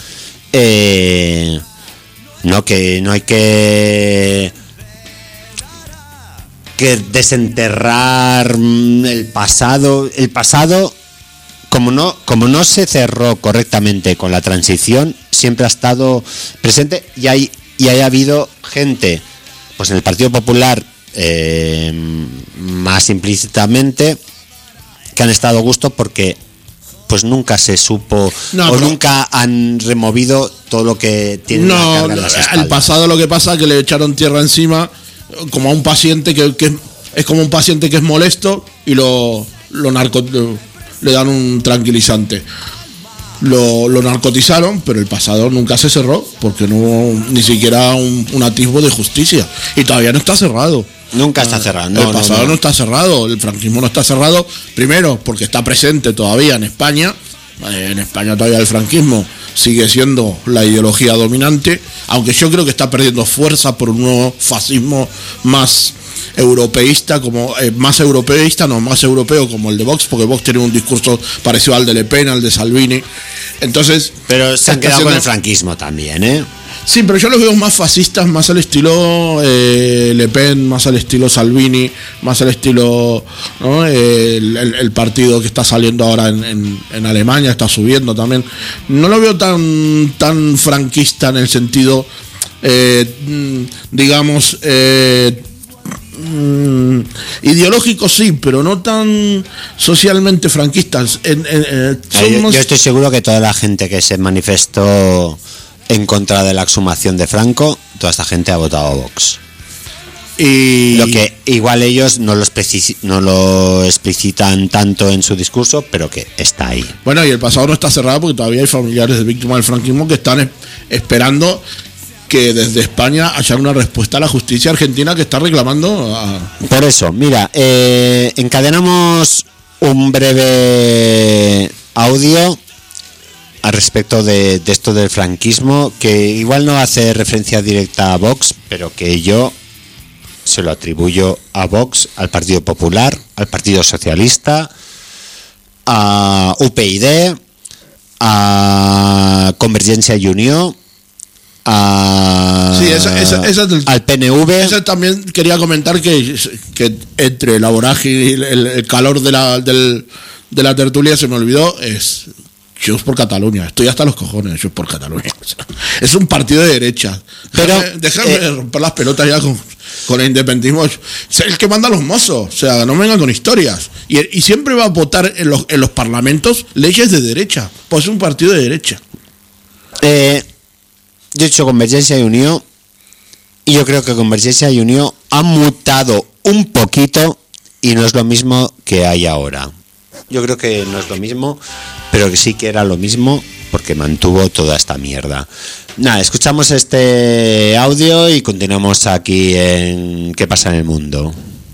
no hay que desenterrar el pasado. El pasado, como no se cerró correctamente con la transición, siempre ha estado presente y ha habido gente, pues en el Partido Popular, más implícitamente, que han estado a gusto porque pues nunca se supo nunca han removido todo lo que tiene la carga en las espaldas. El pasado, lo que pasa es que le echaron tierra encima, como a un paciente que es como un paciente que es molesto y le dan un tranquilizante. Lo narcotizaron, pero el pasado nunca se cerró porque no hubo ni siquiera un atisbo de justicia, y todavía no está cerrado. Nunca está cerrado. El pasado no está cerrado, el franquismo no está cerrado, primero porque está presente todavía en España. En España todavía el franquismo sigue siendo la ideología dominante, aunque yo creo que está perdiendo fuerza por un nuevo fascismo más europeísta, más europeo como el de Vox, porque Vox tiene un discurso parecido al de Le Pen, al de Salvini. Entonces, pero se han quedado con el franquismo también, ¿eh? Sí, pero yo los veo más fascistas, más al estilo Le Pen, más al estilo Salvini, más al estilo, ¿no? El partido que está saliendo ahora en Alemania, está subiendo también. No lo veo tan franquista en el sentido, digamos, ideológico, sí, pero no tan socialmente franquistas. Yo estoy seguro que toda la gente que se manifestó en contra de la exhumación de Franco, toda esta gente ha votado a Vox. Y lo que igual ellos no lo explicitan tanto en su discurso, pero que está ahí. Bueno, y el pasado no está cerrado porque todavía hay familiares de víctimas del franquismo que están esperando que desde España haya una respuesta a la justicia argentina que está reclamando Por eso, mira, encadenamos un breve audio al respecto de esto del franquismo, que igual no hace referencia directa a Vox, pero que yo se lo atribuyo a Vox, al Partido Popular, al Partido Socialista, a UPyD, a Convergencia y Unió, a, Sí, esa al PNV. Eso también quería comentar que entre la vorágine y el calor de la tertulia se me olvidó, es Junts por Cataluña. Estoy hasta los cojones de Junts por Cataluña. O sea, es un partido de derecha. Pero Déjame romper las pelotas ya con el independentismo. Es el que manda a los mozos. O sea, no vengan con historias. Y siempre va a votar en los parlamentos leyes de derecha. Pues es un partido de derecha. Yo he hecho Convergencia y Unió, y yo creo que Convergencia y Unió ha mutado un poquito y no es lo mismo que hay ahora. Yo creo que no es lo mismo, pero que sí que era lo mismo porque mantuvo toda esta mierda. Nada, escuchamos este audio y continuamos aquí en ¿Qué pasa en el mundo?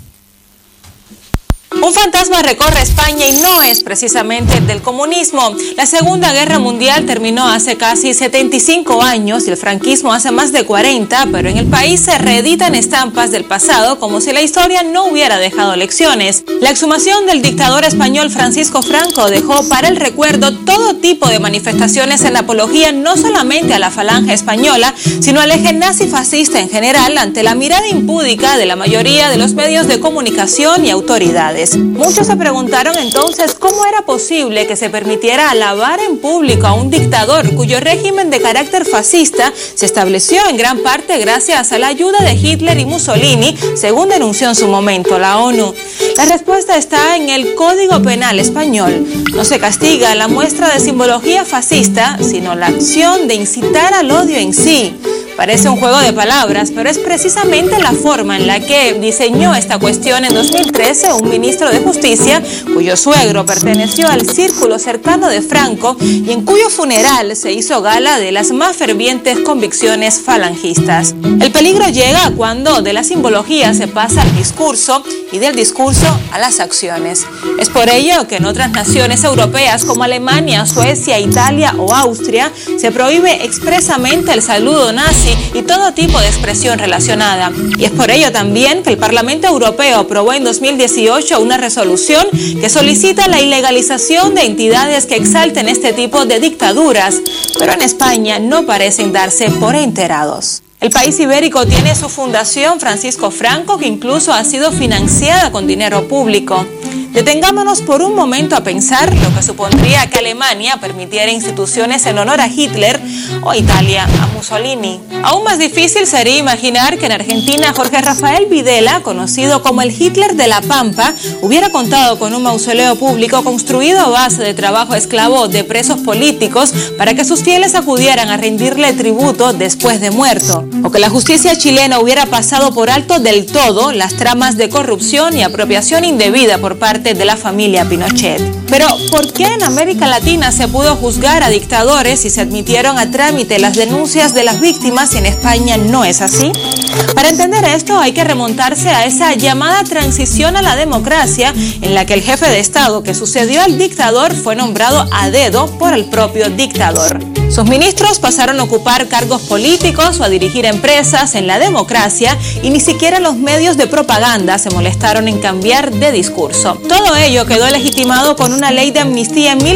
Un fantasma recorre España y no es precisamente el del comunismo. La Segunda Guerra Mundial terminó hace casi 75 años y el franquismo hace más de 40, pero en el país se reeditan estampas del pasado como si la historia no hubiera dejado lecciones. La exhumación del dictador español Francisco Franco dejó para el recuerdo todo tipo de manifestaciones en apología no solamente a la falange española, sino al eje nazi-fascista en general ante la mirada impúdica de la mayoría de los medios de comunicación y autoridades. Muchos se preguntaron entonces cómo era posible que se permitiera alabar en público a un dictador cuyo régimen de carácter fascista se estableció en gran parte gracias a la ayuda de Hitler y Mussolini, según denunció en su momento la ONU. La respuesta está en el Código Penal español. No se castiga la muestra de simbología fascista, sino la acción de incitar al odio en sí. Parece un juego de palabras, pero es precisamente la forma en la que diseñó esta cuestión en 2013 un ministro de Justicia cuyo suegro perteneció al círculo cercano de Franco y en cuyo funeral se hizo gala de las más fervientes convicciones falangistas. El peligro llega cuando de la simbología se pasa al discurso y del discurso a las acciones. Es por ello que en otras naciones europeas como Alemania, Suecia, Italia o Austria se prohíbe expresamente el saludo nazi y todo tipo de expresión relacionada. Y es por ello también que el Parlamento Europeo aprobó en 2018 una resolución que solicita la ilegalización de entidades que exalten este tipo de dictaduras, pero en España no parecen darse por enterados. El país ibérico tiene su fundación Francisco Franco, que incluso ha sido financiada con dinero público. Detengámonos por un momento a pensar lo que supondría que Alemania permitiera instituciones en honor a Hitler o Italia a Mussolini. Aún más difícil sería imaginar que en Argentina Jorge Rafael Videla, conocido como el Hitler de la Pampa, hubiera contado con un mausoleo público construido a base de trabajo esclavo de presos políticos para que sus fieles acudieran a rendirle tributo después de muerto. O que la justicia chilena hubiera pasado por alto del todo las tramas de corrupción y apropiación indebida por parte de la familia Pinochet. Pero, ¿por qué en América Latina se pudo juzgar a dictadores y se admitieron a trámite las denuncias de las víctimas y en España no es así? Para entender esto hay que remontarse a esa llamada transición a la democracia en la que el jefe de Estado que sucedió al dictador fue nombrado a dedo por el propio dictador. Sus ministros pasaron a ocupar cargos políticos o a dirigir empresas en la democracia y ni siquiera los medios de propaganda se molestaron en cambiar de discurso. Todo ello quedó legitimado con una ley de amnistía en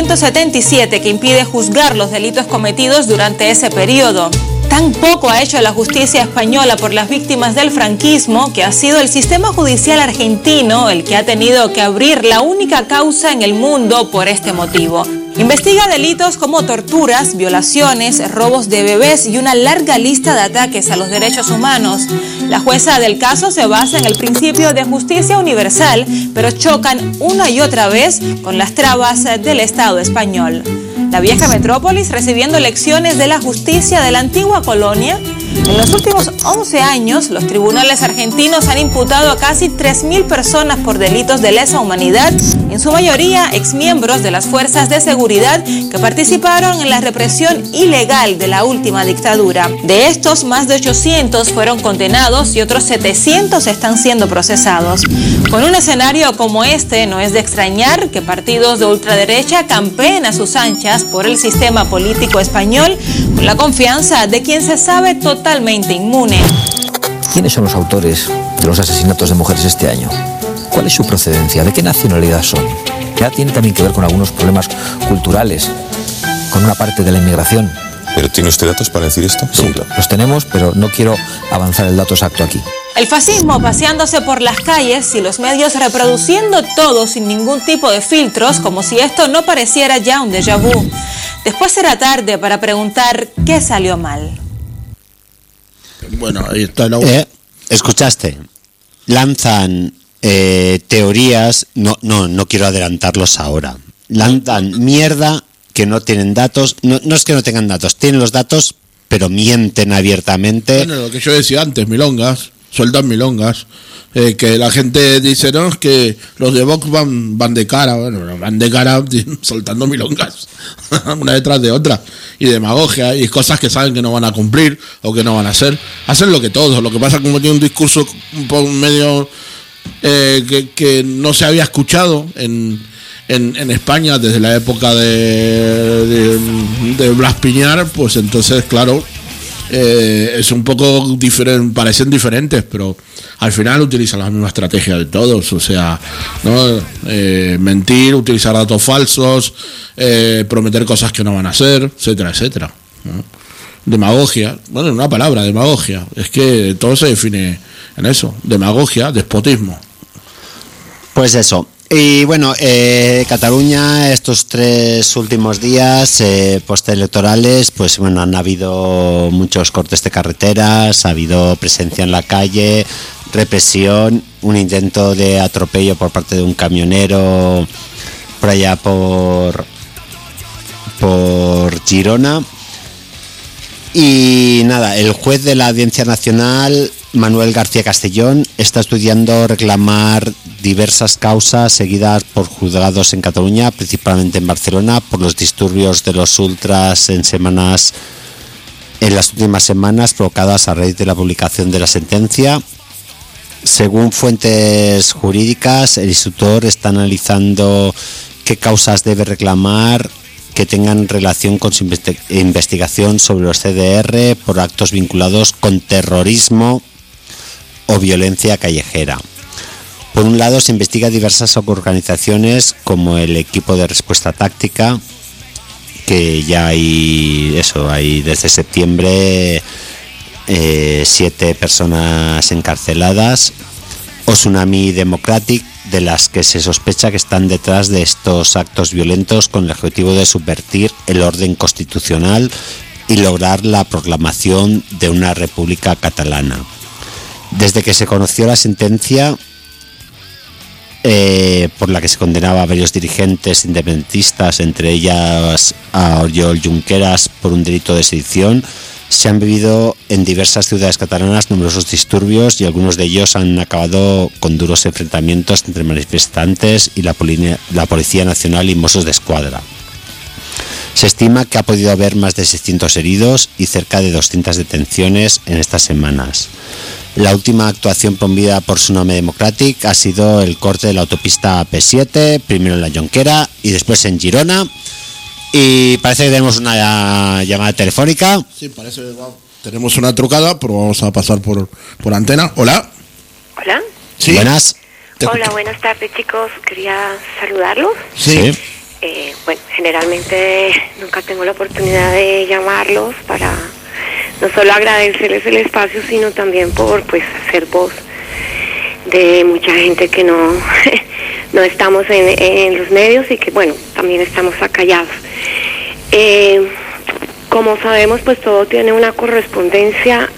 1977 que impide juzgar los delitos cometidos durante ese periodo. Tan poco ha hecho la justicia española por las víctimas del franquismo que ha sido el sistema judicial argentino el que ha tenido que abrir la única causa en el mundo por este motivo. Investiga delitos como torturas, violaciones, robos de bebés y una larga lista de ataques a los derechos humanos. La jueza del caso se basa en el principio de justicia universal, pero chocan una y otra vez con las trabas del Estado español. La vieja metrópolis recibiendo lecciones de la justicia de la antigua colonia. En los últimos 11 años, los tribunales argentinos han imputado a casi 3.000 personas por delitos de lesa humanidad, en su mayoría exmiembros de las fuerzas de seguridad que participaron en la represión ilegal de la última dictadura. De estos, más de 800 fueron condenados y otros 700 están siendo procesados. Con un escenario como este, no es de extrañar que partidos de ultraderecha campeen a sus anchas por el sistema político español con la confianza de quien se sabe totalmente inmune. ¿Quiénes son los autores de los asesinatos de mujeres este año? ¿Cuál es su procedencia? ¿De qué nacionalidad son? Ya tiene también que ver con algunos problemas culturales, con una parte de la inmigración. ¿Pero tiene usted datos para decir esto? Sí, los tenemos, pero no quiero avanzar el dato exacto aquí. El fascismo paseándose por las calles y los medios reproduciendo todo sin ningún tipo de filtros, como si esto no pareciera ya un déjà vu. Después será tarde para preguntar qué salió mal. Bueno, ahí está la... Escuchaste, lanzan teorías, no quiero adelantarlos ahora, lanzan mierda que no tienen datos, no es que no tengan datos, tienen los datos, pero mienten abiertamente. Bueno, lo que yo decía antes, milongas, sueltan milongas, que la gente dice, no, es que los de Vox van de cara, bueno, van de cara soltando milongas, una detrás de otra, y demagogia, y cosas que saben que no van a cumplir, o que no van a hacer, hacen lo que todos, lo que pasa como tiene un discurso un poco medio que no se había escuchado en España desde la época de Blas Piñar, pues entonces, claro, es un poco diferente, parecen diferentes, pero al final utilizan la misma estrategia de todos, o sea, ¿no? Mentir, utilizar datos falsos, prometer cosas que no van a hacer, etcétera, etcétera, ¿no? Demagogia, bueno, una palabra, demagogia, es que todo se define en eso, demagogia, despotismo. Pues eso. Y bueno, Cataluña, estos 3 últimos días postelectorales, pues bueno, han habido muchos cortes de carreteras, ha habido presencia en la calle, represión, un intento de atropello por parte de un camionero por allá por Girona. Y nada, el juez de la Audiencia Nacional, Manuel García Castellón, está estudiando reclamar diversas causas seguidas por juzgados en Cataluña, principalmente en Barcelona, por los disturbios de los ultras en las últimas semanas provocadas a raíz de la publicación de la sentencia. Según fuentes jurídicas, el instructor está analizando qué causas debe reclamar que tengan relación con su investigación sobre los CDR por actos vinculados con terrorismo o violencia callejera. Por un lado, se investiga diversas organizaciones como el Equipo de Respuesta Táctica, que ya hay desde septiembre 7 personas encarceladas, o Tsunami Democratic, de las que se sospecha que están detrás de estos actos violentos con el objetivo de subvertir el orden constitucional y lograr la proclamación de una república catalana. Desde que se conoció la sentencia por la que se condenaba a varios dirigentes independentistas, entre ellas a Oriol Junqueras, por un delito de sedición, se han vivido en diversas ciudades catalanas numerosos disturbios y algunos de ellos han acabado con duros enfrentamientos entre manifestantes y la Policía Nacional y Mossos d'Esquadra. Se estima que ha podido haber más de 600 heridos y cerca de 200 detenciones en estas semanas. La última actuación promovida por Tsunami Democratic ha sido el corte de la autopista AP7, primero en la Jonquera y después en Girona. Y parece que tenemos una llamada telefónica. Sí, parece que tenemos una trucada, pero vamos a pasar por antena. Hola. Hola. Sí. Buenas. Hola, buenas tardes, chicos. Quería saludarlos. Sí. Bueno, generalmente nunca tengo la oportunidad de llamarlos para no solo agradecerles el espacio, sino también por ser voz de mucha gente que no estamos en los medios y que, bueno, también estamos acallados. Como sabemos, pues todo tiene una correspondencia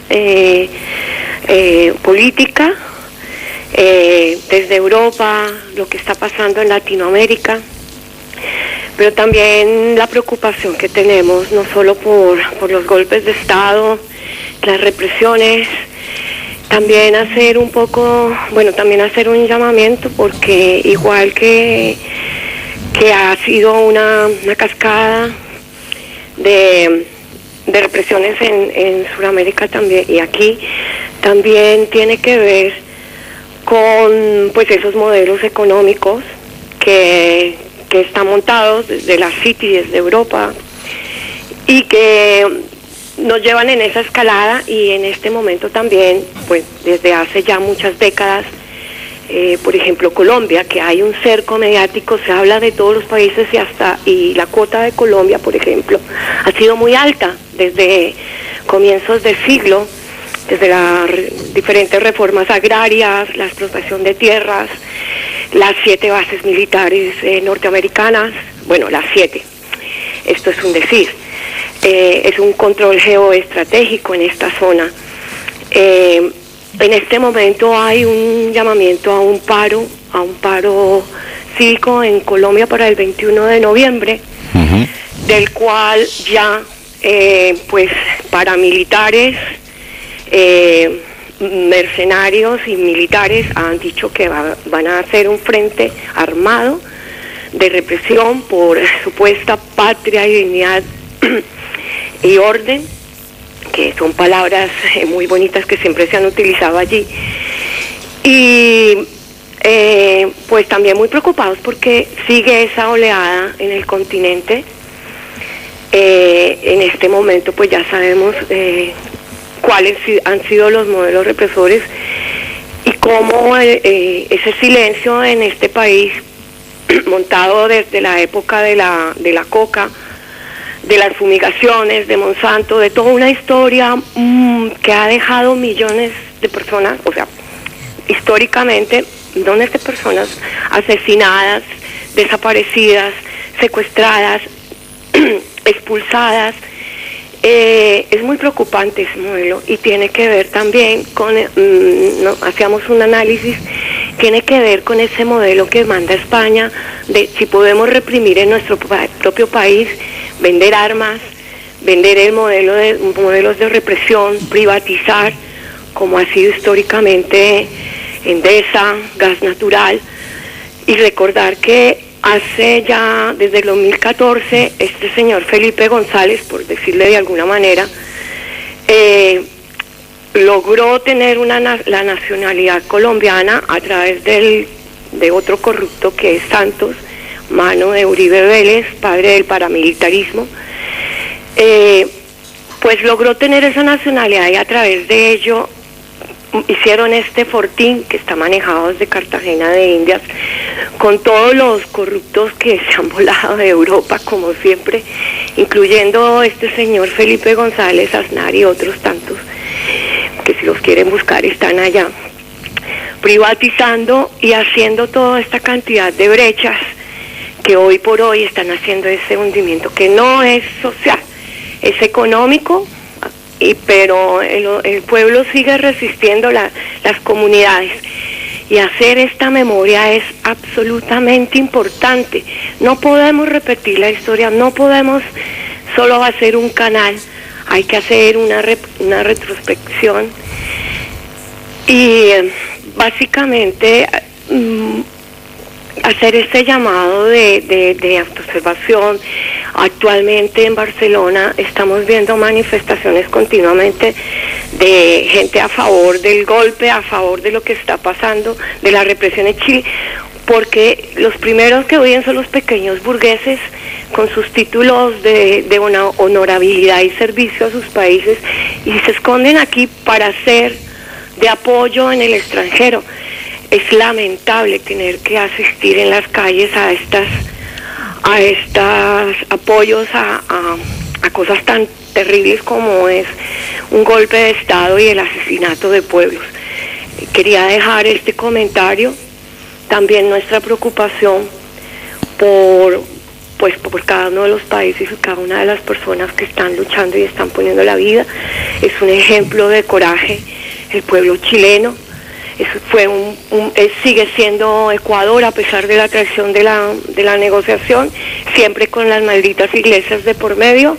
política, desde Europa, lo que está pasando en Latinoamérica, pero también la preocupación que tenemos, no solo por los golpes de Estado, las represiones, también hacer un llamamiento, porque igual que ha sido una cascada de represiones en Sudamérica también, y aquí también tiene que ver con esos modelos económicos que están montados desde la City, desde Europa, y que nos llevan en esa escalada. Y en este momento también, pues desde hace ya muchas décadas, por ejemplo Colombia, que hay un cerco mediático, se habla de todos los países y la cuota de Colombia, por ejemplo, ha sido muy alta desde comienzos del siglo, desde las diferentes reformas agrarias, la explotación de tierras, las 7 bases militares norteamericanas, bueno, las 7, esto es un decir, es un control geoestratégico en esta zona. En este momento hay un llamamiento a un paro cívico en Colombia para el 21 de noviembre, del cual ya pues paramilitares, mercenarios y militares han dicho que van a hacer un frente armado de represión por supuesta patria y dignidad y orden, que son palabras muy bonitas que siempre se han utilizado allí. Y pues también muy preocupados porque sigue esa oleada en el continente. En este momento pues ya sabemos cuáles han sido los modelos represores y cómo ese silencio en este país, montado desde la época de la coca, de las fumigaciones, de Monsanto, de toda una historia que ha dejado millones de personas, o sea, históricamente millones de personas asesinadas, desaparecidas, secuestradas, expulsadas. Es muy preocupante ese modelo y tiene que ver también con, hacíamos un análisis, tiene que ver con ese modelo que manda España de si podemos reprimir en nuestro propio país, vender armas, vender el modelos de represión, privatizar, como ha sido históricamente Endesa, gas natural, y recordar que hace ya, desde el 2014, este señor Felipe González, por decirle de alguna manera, logró tener la nacionalidad colombiana a través de otro corrupto que es Santos, mano de Uribe Vélez, padre del paramilitarismo, pues logró tener esa nacionalidad y a través de ello hicieron este fortín que está manejado desde Cartagena de Indias, con todos los corruptos que se han volado de Europa, como siempre, incluyendo este señor Felipe González Aznar y otros tantos, que si los quieren buscar están allá, privatizando y haciendo toda esta cantidad de brechas que hoy por hoy están haciendo ese hundimiento, que no es social, es económico, pero el pueblo sigue resistiendo, las comunidades, y hacer esta memoria es absolutamente importante. No podemos repetir la historia, no podemos solo hacer un canal, hay que hacer una retrospección y básicamente hacer este llamado de autoobservación. Actualmente en Barcelona estamos viendo manifestaciones continuamente de gente a favor del golpe, a favor de lo que está pasando, de la represión en Chile, porque los primeros que huyen son los pequeños burgueses con sus títulos de una honorabilidad y servicio a sus países, y se esconden aquí para ser de apoyo en el extranjero. Es lamentable tener que asistir en las calles a estos apoyos a cosas tan terribles como es un golpe de Estado y el asesinato de pueblos. Quería dejar este comentario, también nuestra preocupación por cada uno de los países y cada una de las personas que están luchando y están poniendo la vida. Es un ejemplo de coraje el pueblo chileno. Eso fue sigue siendo Ecuador a pesar de la traición de la negociación, siempre con las malditas iglesias de por medio.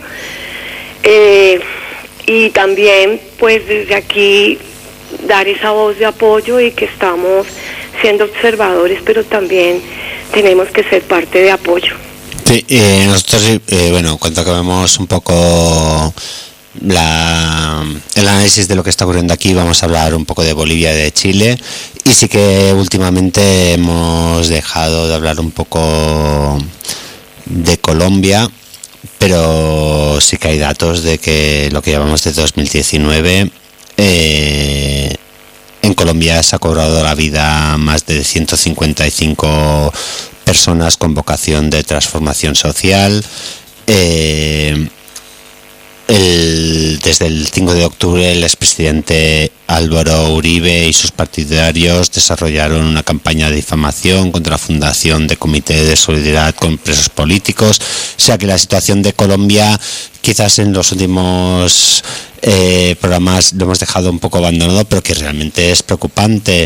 Y también pues desde aquí dar esa voz de apoyo y que estamos siendo observadores, pero también tenemos que ser parte de apoyo. Sí, nosotros, bueno, cuando acabemos un poco el análisis de lo que está ocurriendo aquí, vamos a hablar un poco de Bolivia y de Chile, y sí que últimamente hemos dejado de hablar un poco de Colombia, pero sí que hay datos de que lo que llevamos de 2019 en Colombia se ha cobrado la vida más de 155 personas con vocación de transformación social. desde el 5 de octubre el expresidente Álvaro Uribe y sus partidarios desarrollaron una campaña de difamación contra la fundación de Comité de Solidaridad con Presos Políticos, o sea que la situación de Colombia quizás en los últimos programas lo hemos dejado un poco abandonado, pero que realmente es preocupante.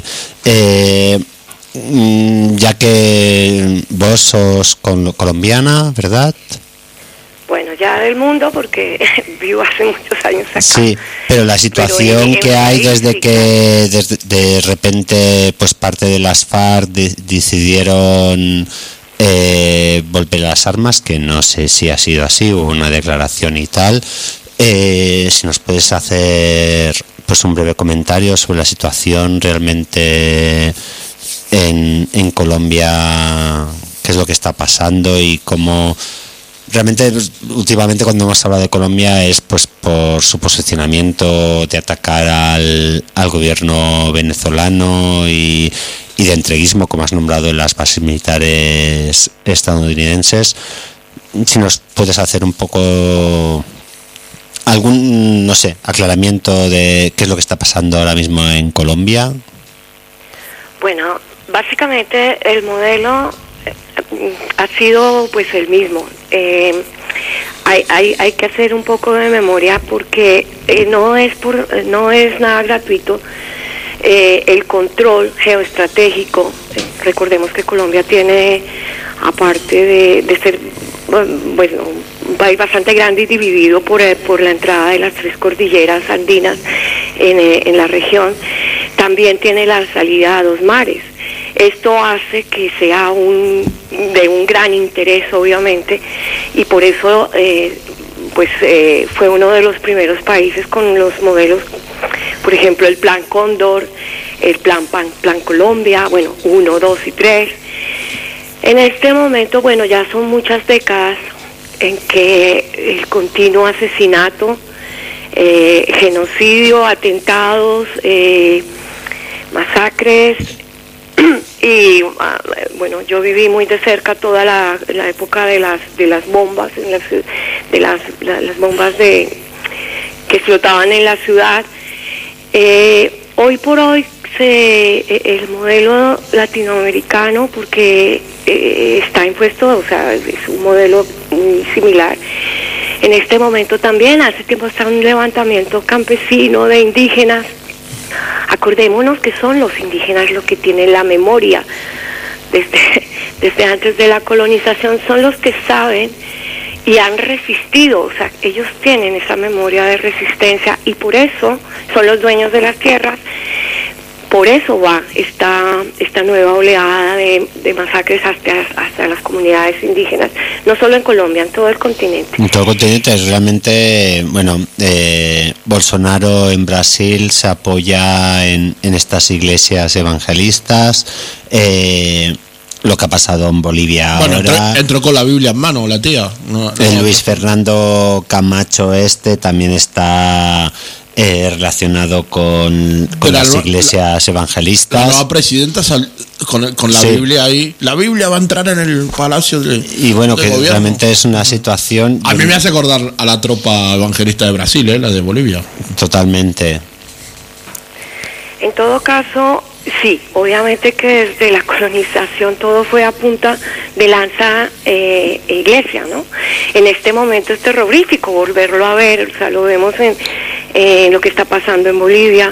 Ya que vos sos colombiana, ¿verdad? Bueno, ya del mundo, porque vivo hace muchos años acá. Sí, pero la situación en que hay país, desde sí, que de repente pues parte de las FARC decidieron volver a las armas, que no sé si ha sido así, hubo una declaración y tal. Si nos puedes hacer pues un breve comentario sobre la situación realmente en Colombia, qué es lo que está pasando y cómo realmente últimamente cuando hemos hablado de Colombia es pues por su posicionamiento de atacar al gobierno venezolano y de entreguismo, como has nombrado, en las bases militares estadounidenses. Si nos puedes hacer un poco algún, no sé, aclaramiento de qué es lo que está pasando ahora mismo en Colombia. Bueno, básicamente el modelo ha sido pues el mismo. Hay que hacer un poco de memoria porque no es nada gratuito. El control geoestratégico, recordemos que Colombia tiene, aparte de ser bueno, un país bastante grande y dividido por la entrada de las 3 cordilleras andinas en la región, también tiene la salida a 2 mares. Esto hace que sea de un gran interés, obviamente, y por eso fue uno de los primeros países con los modelos, por ejemplo, el Plan Cóndor, el Plan Colombia, bueno, 1, 2 y 3. En este momento, bueno, ya son muchas décadas en que el continuo asesinato, genocidio, atentados, masacres, y bueno, yo viví muy de cerca toda la época de las bombas, las bombas que explotaban en la ciudad. Hoy por hoy el modelo latinoamericano, porque está impuesto, o sea, es un modelo muy similar. En este momento también, hace tiempo está un levantamiento campesino de indígenas. Acordémonos que son los indígenas los que tienen la memoria desde antes de la colonización, son los que saben y han resistido, o sea, ellos tienen esa memoria de resistencia y por eso son los dueños de las tierras. Por eso va esta nueva oleada de masacres hasta las comunidades indígenas, no solo en Colombia, en todo el continente. En todo el continente, realmente, bueno, Bolsonaro en Brasil se apoya en estas iglesias evangelistas. Lo que ha pasado en Bolivia ahora. Entró con la Biblia en mano, la tía. Luis Fernando Camacho también está relacionado con las iglesias evangelistas. La nueva presidenta con la Biblia ahí. La Biblia va a entrar en el palacio de y bueno, que gobierno. Realmente es una situación. A mí me hace acordar a la tropa evangelista de Brasil, la de Bolivia. Totalmente. En todo caso, sí, obviamente que desde la colonización todo fue a punta de lanza iglesia, ¿no? En este momento es terrorífico volverlo a ver, o sea, lo vemos en lo que está pasando en Bolivia.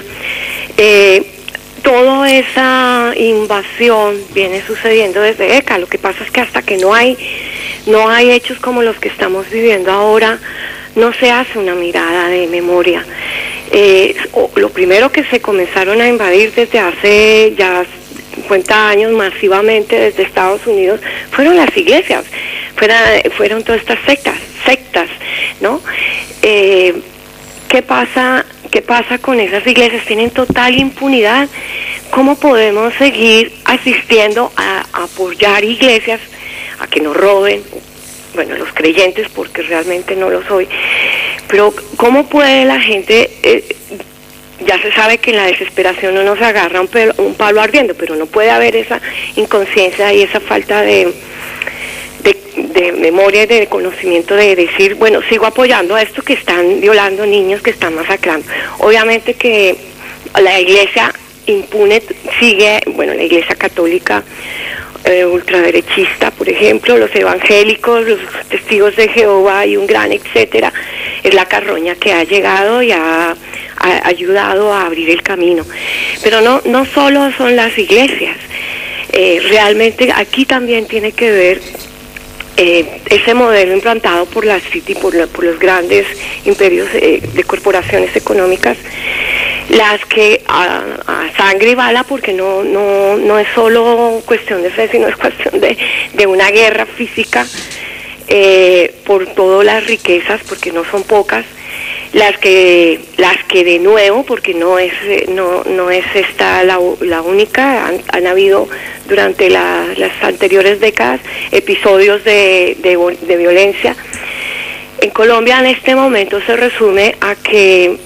Toda esa invasión viene sucediendo desde décadas. Lo que pasa es que hasta que no hay hechos como los que estamos viviendo ahora, no se hace una mirada de memoria. Lo primero que se comenzaron a invadir desde hace ya 50 años masivamente desde Estados Unidos fueron las iglesias, fueron todas estas sectas, ¿no? ¿Qué pasa con esas iglesias? Tienen total impunidad. ¿Cómo podemos seguir asistiendo a apoyar iglesias a que nos roben? Bueno, los creyentes, porque realmente no lo soy, pero ¿cómo puede la gente, ya se sabe que en la desesperación uno se agarra un palo ardiendo, pero no puede haber esa inconsciencia y esa falta de de memoria y de conocimiento, de decir, bueno, sigo apoyando a estos que están violando niños, que están masacrando. Obviamente que la iglesia impune sigue, bueno, la iglesia católica ultraderechista, por ejemplo, los evangélicos, los testigos de Jehová y un gran etcétera, es la carroña que ha llegado y ha ayudado a abrir el camino. Pero no solo son las iglesias, realmente aquí también tiene que ver ese modelo implantado por la City, por los grandes imperios de corporaciones económicas, las que a sangre y bala, porque no es solo cuestión de fe, sino es cuestión de una guerra física por todas las riquezas, porque no son pocas, las que de nuevo, porque no es esta la única, han habido durante las anteriores décadas episodios de violencia. En Colombia en este momento se resume a que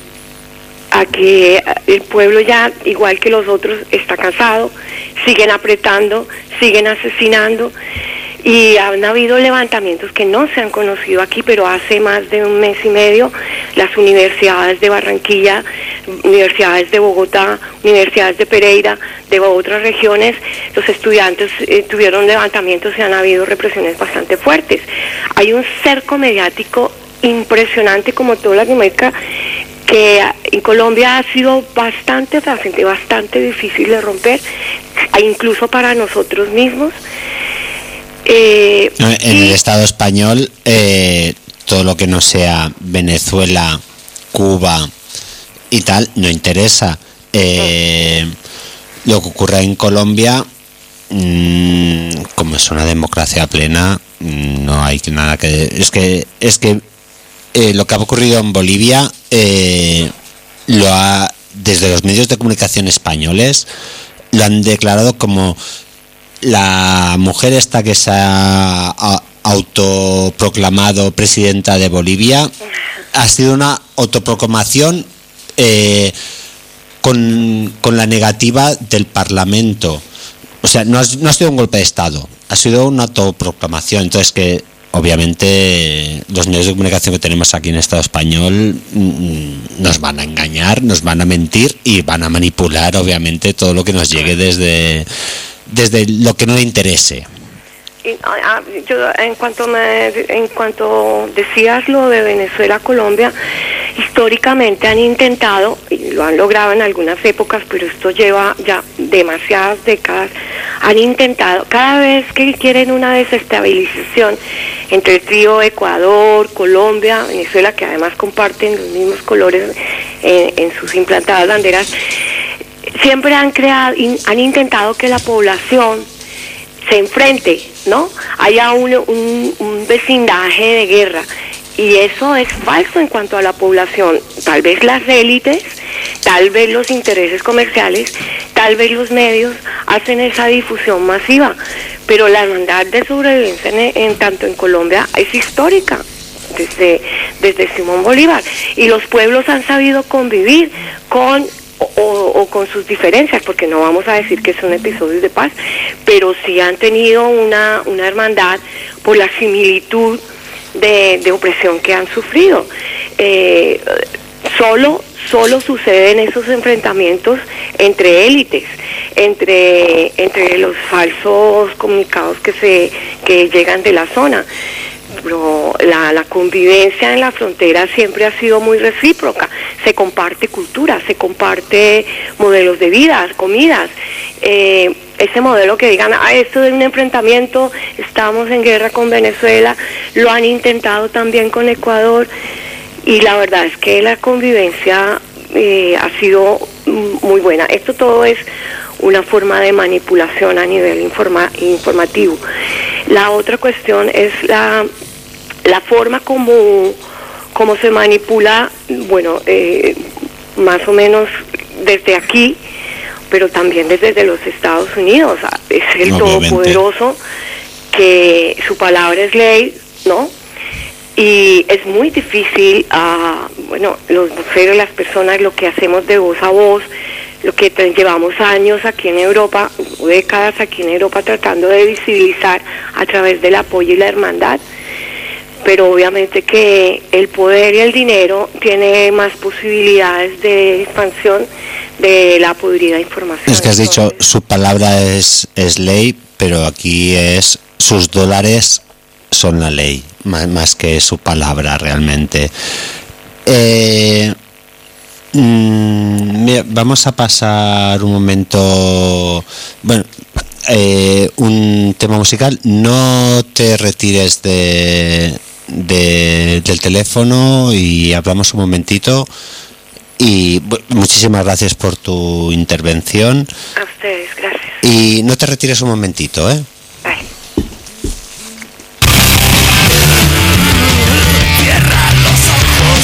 el pueblo ya, igual que los otros, está cansado, siguen apretando, siguen asesinando, y han habido levantamientos que no se han conocido aquí, pero hace más de un mes y medio las universidades de Barranquilla, universidades de Bogotá, universidades de Pereira, de otras regiones, los estudiantes tuvieron levantamientos y han habido represiones bastante fuertes. Hay un cerco mediático impresionante, como toda Latinoamérica, que en Colombia ha sido bastante difícil de romper, incluso para nosotros mismos. En el Estado español, todo lo que no sea Venezuela, Cuba y tal, no interesa. Lo que ocurre en Colombia, como es una democracia plena, no hay nada que... Es que lo que ha ocurrido en Bolivia, desde los medios de comunicación españoles, lo han declarado como... La mujer esta que se ha autoproclamado presidenta de Bolivia ha sido una autoproclamación con la negativa del Parlamento. O sea, no ha sido un golpe de Estado, ha sido una autoproclamación. Entonces, que obviamente los medios de comunicación que tenemos aquí en el Estado español nos van a engañar, nos van a mentir y van a manipular, obviamente, todo lo que nos llegue desde lo que no le interese. Yo, en cuanto decías lo de Venezuela, Colombia, históricamente han intentado, y lo han logrado en algunas épocas, pero esto lleva ya demasiadas décadas, han intentado, cada vez que quieren una desestabilización entre el trío Ecuador, Colombia, Venezuela, que además comparten los mismos colores en sus implantadas banderas, siempre han intentado que la población se enfrente, ¿no? Haya un vecindaje de guerra, y eso es falso en cuanto a la población. Tal vez las élites, tal vez los intereses comerciales, tal vez los medios hacen esa difusión masiva, pero la hermandad de sobrevivencia tanto en Colombia es histórica, desde Simón Bolívar, y los pueblos han sabido convivir con sus diferencias, porque no vamos a decir que son episodios de paz, pero sí han tenido una hermandad por la similitud de opresión que han sufrido. Solo suceden esos enfrentamientos entre élites, entre los falsos comunicados que llegan de la zona. Pero la convivencia en la frontera siempre ha sido muy recíproca. Se comparte cultura, se comparte modelos de vida, comidas. Ese modelo que digan, esto de un enfrentamiento, estamos en guerra con Venezuela, lo han intentado también con Ecuador, y la verdad es que la convivencia ha sido muy buena. Esto todo es una forma de manipulación a nivel informativo. La otra cuestión es la forma como se manipula, bueno, más o menos desde aquí, pero también desde los Estados Unidos. Es el todopoderoso, que su palabra es ley, ¿no? Y es muy difícil, bueno, los voceros, las personas, lo que hacemos de voz a voz, lo que llevamos años aquí en Europa, décadas aquí en Europa tratando de visibilizar a través del apoyo y la hermandad, pero obviamente que el poder y el dinero tiene más posibilidades de expansión de la podrida información. Es que has dicho, su palabra es ley, pero aquí es sus dólares son la ley, más que su palabra realmente. Mira, vamos a pasar un momento, bueno, un tema musical. No te retires del teléfono y hablamos un momentito. Y muchísimas gracias por tu intervención. A ustedes, gracias. Y no te retires un momentito, ¿eh? Bye. Cierra los ojos.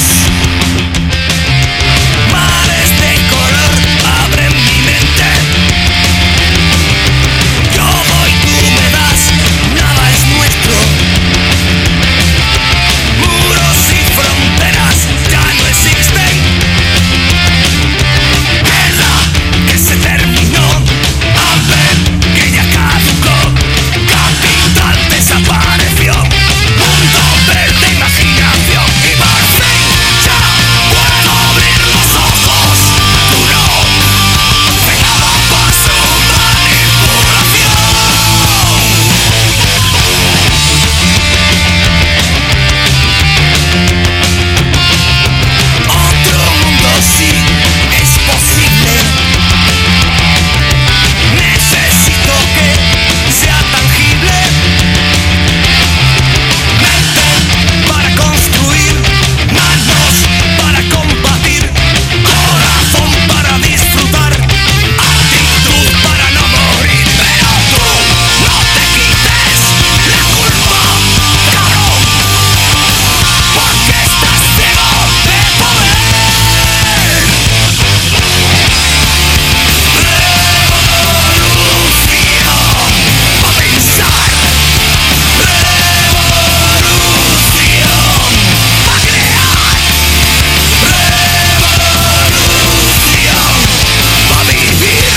Mares de color abren mi mente. Yo doy, tú me das, nada es nuestro. Muros y fronteras ya no existen. Guerra que se terminó, hambre que ya caducó, capital desapareció, mundo verde imaginación y por fin ya puedo abrir los ojos. Tú no, cegado por su manipulación. Otro mundo sí es posible. Necesito que sea tangible. Mente para construir, manos para combatir, corazón para disfrutar, actitud para no morir. Pero tú no te quites la culpa, cabrón, porque estás ciego de poder. Revolución, a pensar. Revolución, a crear. Revolución, a vivir.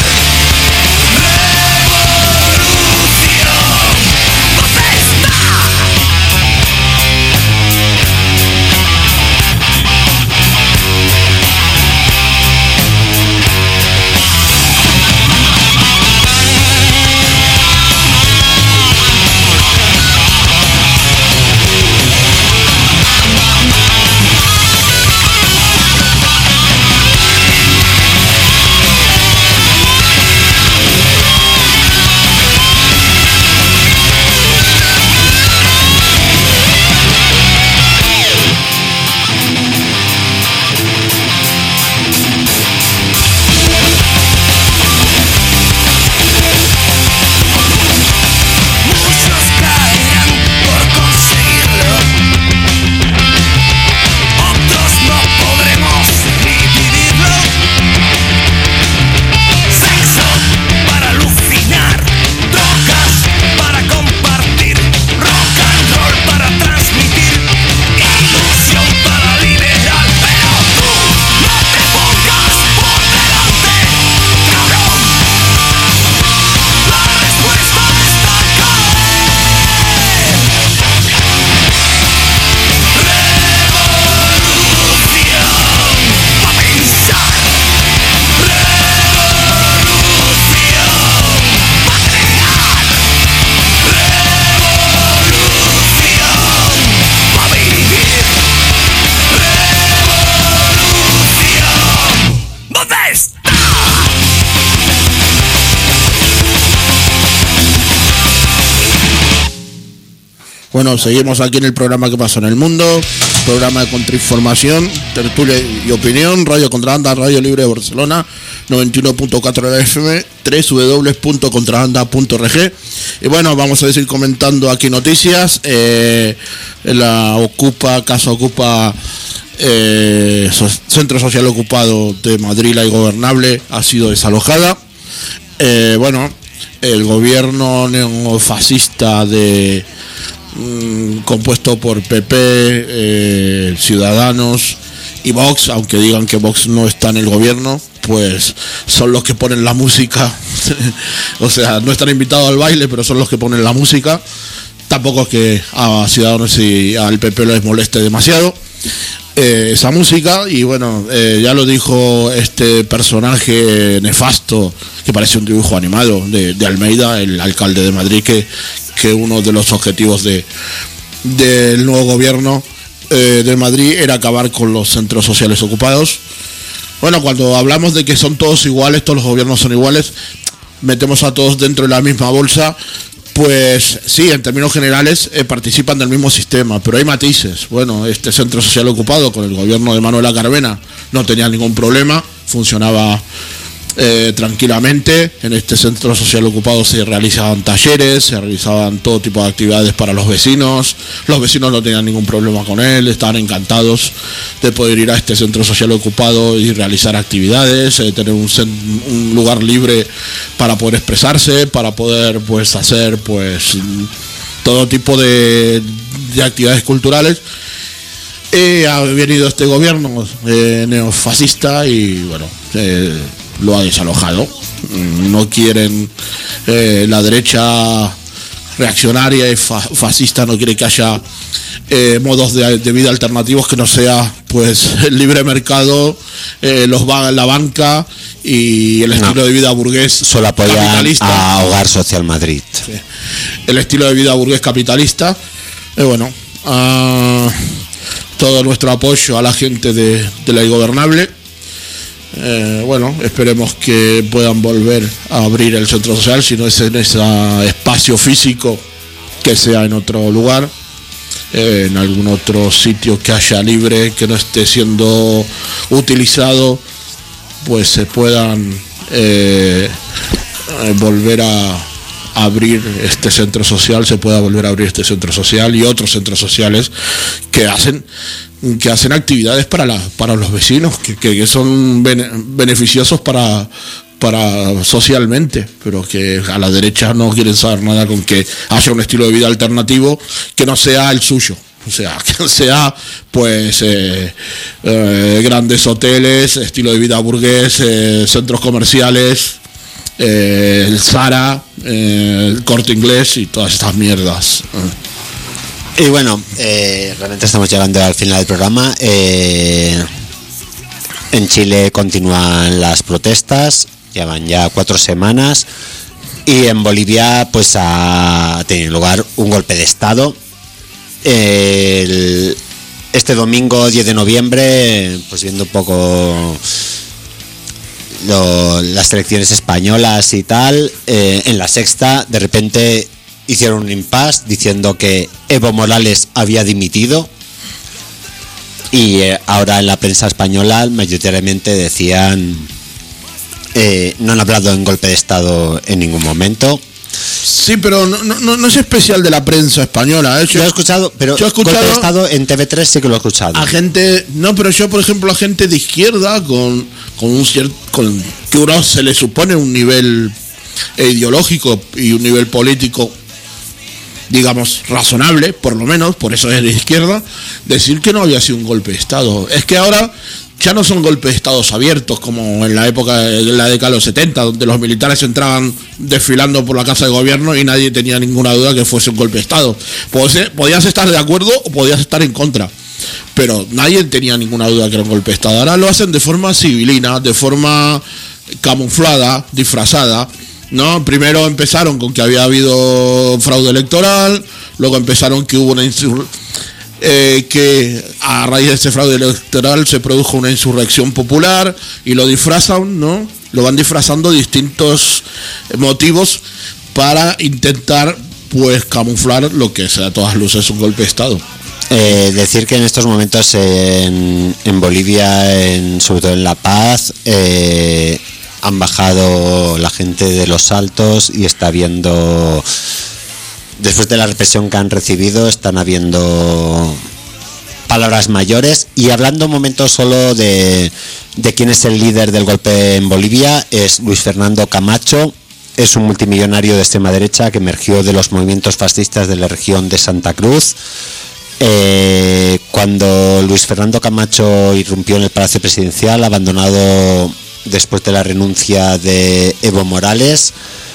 Revolución, protesta. Muchos caerán por conseguirlo, otros no podremos ni vivirlo. Sexo para alucinar, drogas para compartir, rock and roll para transmitir, ilusión para liberar. Pero tú no te pongas por delante, cabrón. La respuesta está acá. Revolución, a pensar. Revolución, a crear. Revolución, a vivir. Revolución, ¿dónde está? Bueno, seguimos aquí en el programa que pasó en el mundo, programa de contrainformación, tertulia y opinión, Radio Contrabanda, Radio Libre de Barcelona, 91.4 de la FM, www.contrabanda.org. Y bueno, vamos a seguir comentando aquí noticias. Casa Ocupa, Centro Social Ocupado de Madrid, la Ingobernable, ha sido desalojada. Bueno, el gobierno neofascista compuesto por PP, Ciudadanos y Vox, aunque digan que Vox no está en el gobierno, pues son los que ponen la música. O sea, no están invitados al baile, pero son los que ponen la música. Tampoco es que a Ciudadanos y al PP les moleste demasiado esa música. Y bueno, ya lo dijo este personaje nefasto que parece un dibujo animado de Almeida, el alcalde de Madrid, que uno de los objetivos del nuevo gobierno de Madrid era acabar con los centros sociales ocupados. Bueno, cuando hablamos de que son todos iguales, todos los gobiernos son iguales, metemos a todos dentro de la misma bolsa. Pues sí, en términos generales participan del mismo sistema, pero hay matices. Bueno, este centro social ocupado con el gobierno de Manuela Carmena no tenía ningún problema, funcionaba tranquilamente. En este centro social ocupado se realizaban talleres, se realizaban todo tipo de actividades para los vecinos no tenían ningún problema con él, estaban encantados de poder ir a este centro social ocupado y realizar actividades, tener un lugar libre para poder expresarse, para poder pues hacer pues todo tipo de actividades culturales. Ha venido este gobierno neofascista y bueno, lo ha desalojado. No quieren, la derecha reaccionaria y fascista no quiere que haya modos de vida alternativos que no sea pues el libre mercado, la banca y el estilo de vida burgués. Solo apoyan capitalista. A Hogar Social Madrid. Sí. El estilo de vida burgués capitalista. Bueno, todo nuestro apoyo a la gente de la Ingobernable. Bueno, esperemos que puedan volver a abrir el centro social, si no es en ese espacio físico, que sea en otro lugar, en algún otro sitio que haya libre, que no esté siendo utilizado, pues se puedan volver a abrir este centro social, se pueda volver a abrir este centro social y otros centros sociales que hacen actividades para los vecinos, que son beneficiosos para socialmente, pero que a la derecha no quieren saber nada con que haya un estilo de vida alternativo que no sea el suyo. O sea, que sea pues grandes hoteles, estilo de vida burgués, centros comerciales, el Zara, el Corte Inglés y todas estas mierdas. Y bueno, realmente estamos llegando al final del programa. En Chile continúan las protestas, llevan ya 4 semanas, y en Bolivia pues ha tenido lugar un golpe de Estado. Este domingo 10 de noviembre, pues viendo un poco las elecciones españolas y tal, en La Sexta de repente hicieron un impasse diciendo que Evo Morales había dimitido, y ahora en la prensa española mayoritariamente decían no han hablado en golpe de Estado en ningún momento. Sí, pero no es especial de la prensa española. Yo he escuchado, pero yo he escuchado golpe de Estado en TV3 sí que lo he escuchado. A gente, no, pero yo por ejemplo a gente de izquierda con un cierto, que uno se le supone un nivel ideológico y un nivel político, digamos, razonable, por lo menos, por eso es de izquierda, decir que no había sido un golpe de Estado. Es que ahora ya no son golpes de Estado abiertos como en la época de la década de los 70, donde los militares entraban desfilando por la casa de gobierno y nadie tenía ninguna duda que fuese un golpe de Estado. Podías estar de acuerdo o podías estar en contra, pero nadie tenía ninguna duda que era un golpe de Estado. Ahora lo hacen de forma civilina, de forma camuflada, disfrazada, ¿no? Primero empezaron con que había habido fraude electoral, luego empezaron que hubo que a raíz de ese fraude electoral se produjo una insurrección popular, y lo disfrazan, ¿no? Lo van disfrazando distintos motivos para intentar pues camuflar lo que sea a todas luces un golpe de Estado. Decir que en estos momentos en Bolivia, sobre todo en La Paz, han bajado la gente de los Altos y está habiendo, después de la represión que han recibido, están habiendo palabras mayores. Y hablando un momento solo de quién es el líder del golpe en Bolivia, es Luis Fernando Camacho. Es un multimillonario de extrema derecha que emergió de los movimientos fascistas de la región de Santa Cruz. cuando Luis Fernando Camacho irrumpió en el Palacio Presidencial, abandonado después de la renuncia de Evo Morales,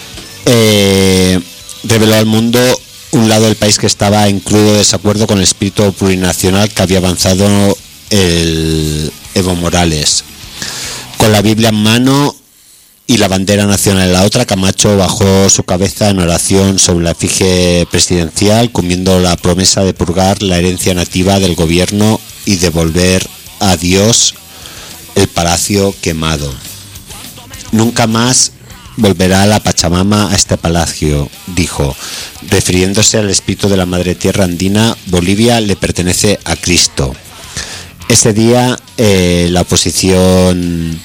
reveló al mundo un lado del país que estaba en crudo desacuerdo con el espíritu plurinacional que había avanzado el Evo Morales. Con la Biblia en mano y la bandera nacional en la otra, Camacho bajó su cabeza en oración sobre la efigie presidencial, cumpliendo la promesa de purgar la herencia nativa del gobierno y devolver a Dios el palacio quemado. Nunca más volverá la Pachamama a este palacio, dijo, refiriéndose al espíritu de la madre tierra andina. Bolivia le pertenece a Cristo. Ese día la oposición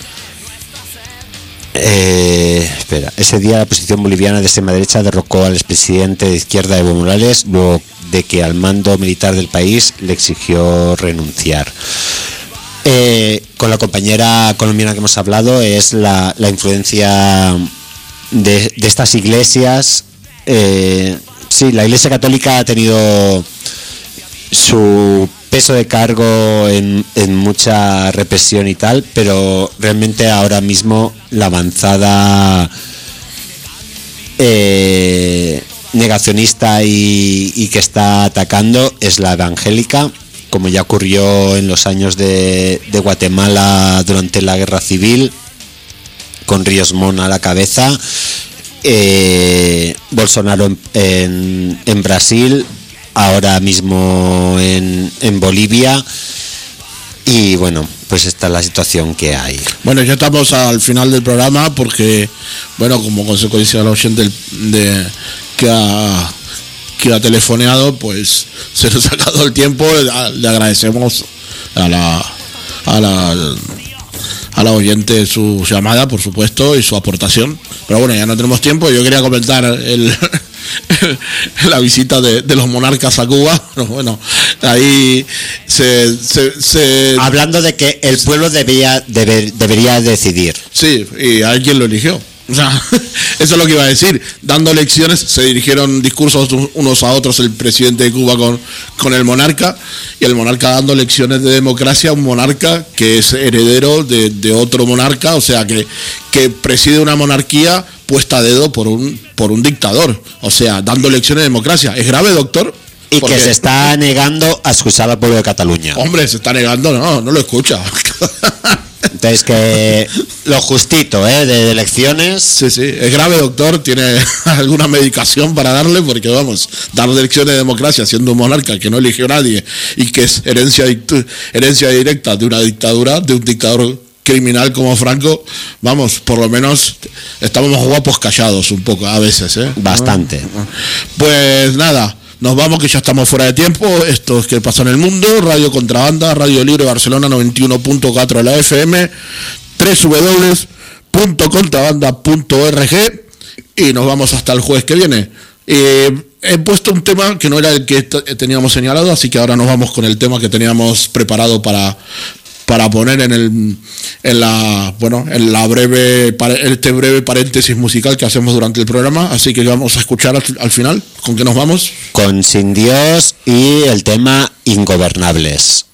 la oposición boliviana de extrema derecha derrocó al expresidente de izquierda Evo Morales, luego de que al mando militar del país le exigió renunciar. Con la compañera colombiana que hemos hablado es la influencia de estas iglesias. Sí, la Iglesia Católica ha tenido su peso de cargo en mucha represión y tal, pero realmente ahora mismo la avanzada negacionista y que está atacando es la evangélica, como ya ocurrió en los años de Guatemala durante la guerra civil, con Ríos Montt a la cabeza, Bolsonaro en Brasil, ahora mismo en Bolivia, y bueno, pues esta es la situación que hay. Bueno, ya estamos al final del programa porque, bueno, como consecuencia del oyente que ha telefoneado, pues se nos ha acabado el tiempo. Le agradecemos a la oyente su llamada, por supuesto, y su aportación. Pero bueno, ya no tenemos tiempo. Yo quería comentar la visita de los monarcas a Cuba. Bueno, ahí se hablando de que el pueblo debería decidir. Sí, y hay quien lo eligió. O sea, eso es lo que iba a decir. Dando lecciones, se dirigieron discursos unos a otros el presidente de Cuba con el monarca, y el monarca dando lecciones de democracia a un monarca que es heredero de otro monarca, o sea, que preside una monarquía puesta a dedo por un dictador, o sea, dando lecciones de democracia. ¿Es grave, doctor? Y que se está negando a escuchar al pueblo de Cataluña. Hombre, se está negando, no lo escucha. Entonces, que lo justito, de elecciones. Sí, es grave, doctor. ¿Tiene alguna medicación para darle? Porque vamos, dar lecciones de democracia siendo un monarca que no eligió a nadie y que es herencia directa de una dictadura, de un dictador criminal como Franco, vamos, por lo menos estamos más guapos callados un poco a veces, Bastante. Pues nada, nos vamos, que ya estamos fuera de tiempo. Esto es que pasa en el mundo. Radio Contrabanda, Radio Libre Barcelona 91.4 de la FM, www.contrabanda.org, y nos vamos hasta el jueves que viene. He puesto un tema que no era el que teníamos señalado, así que ahora nos vamos con el tema que teníamos preparado para poner en este breve paréntesis musical que hacemos durante el programa. Así que vamos a escuchar al final. ¿Con qué nos vamos? Con Sin Dios y el tema Ingobernables.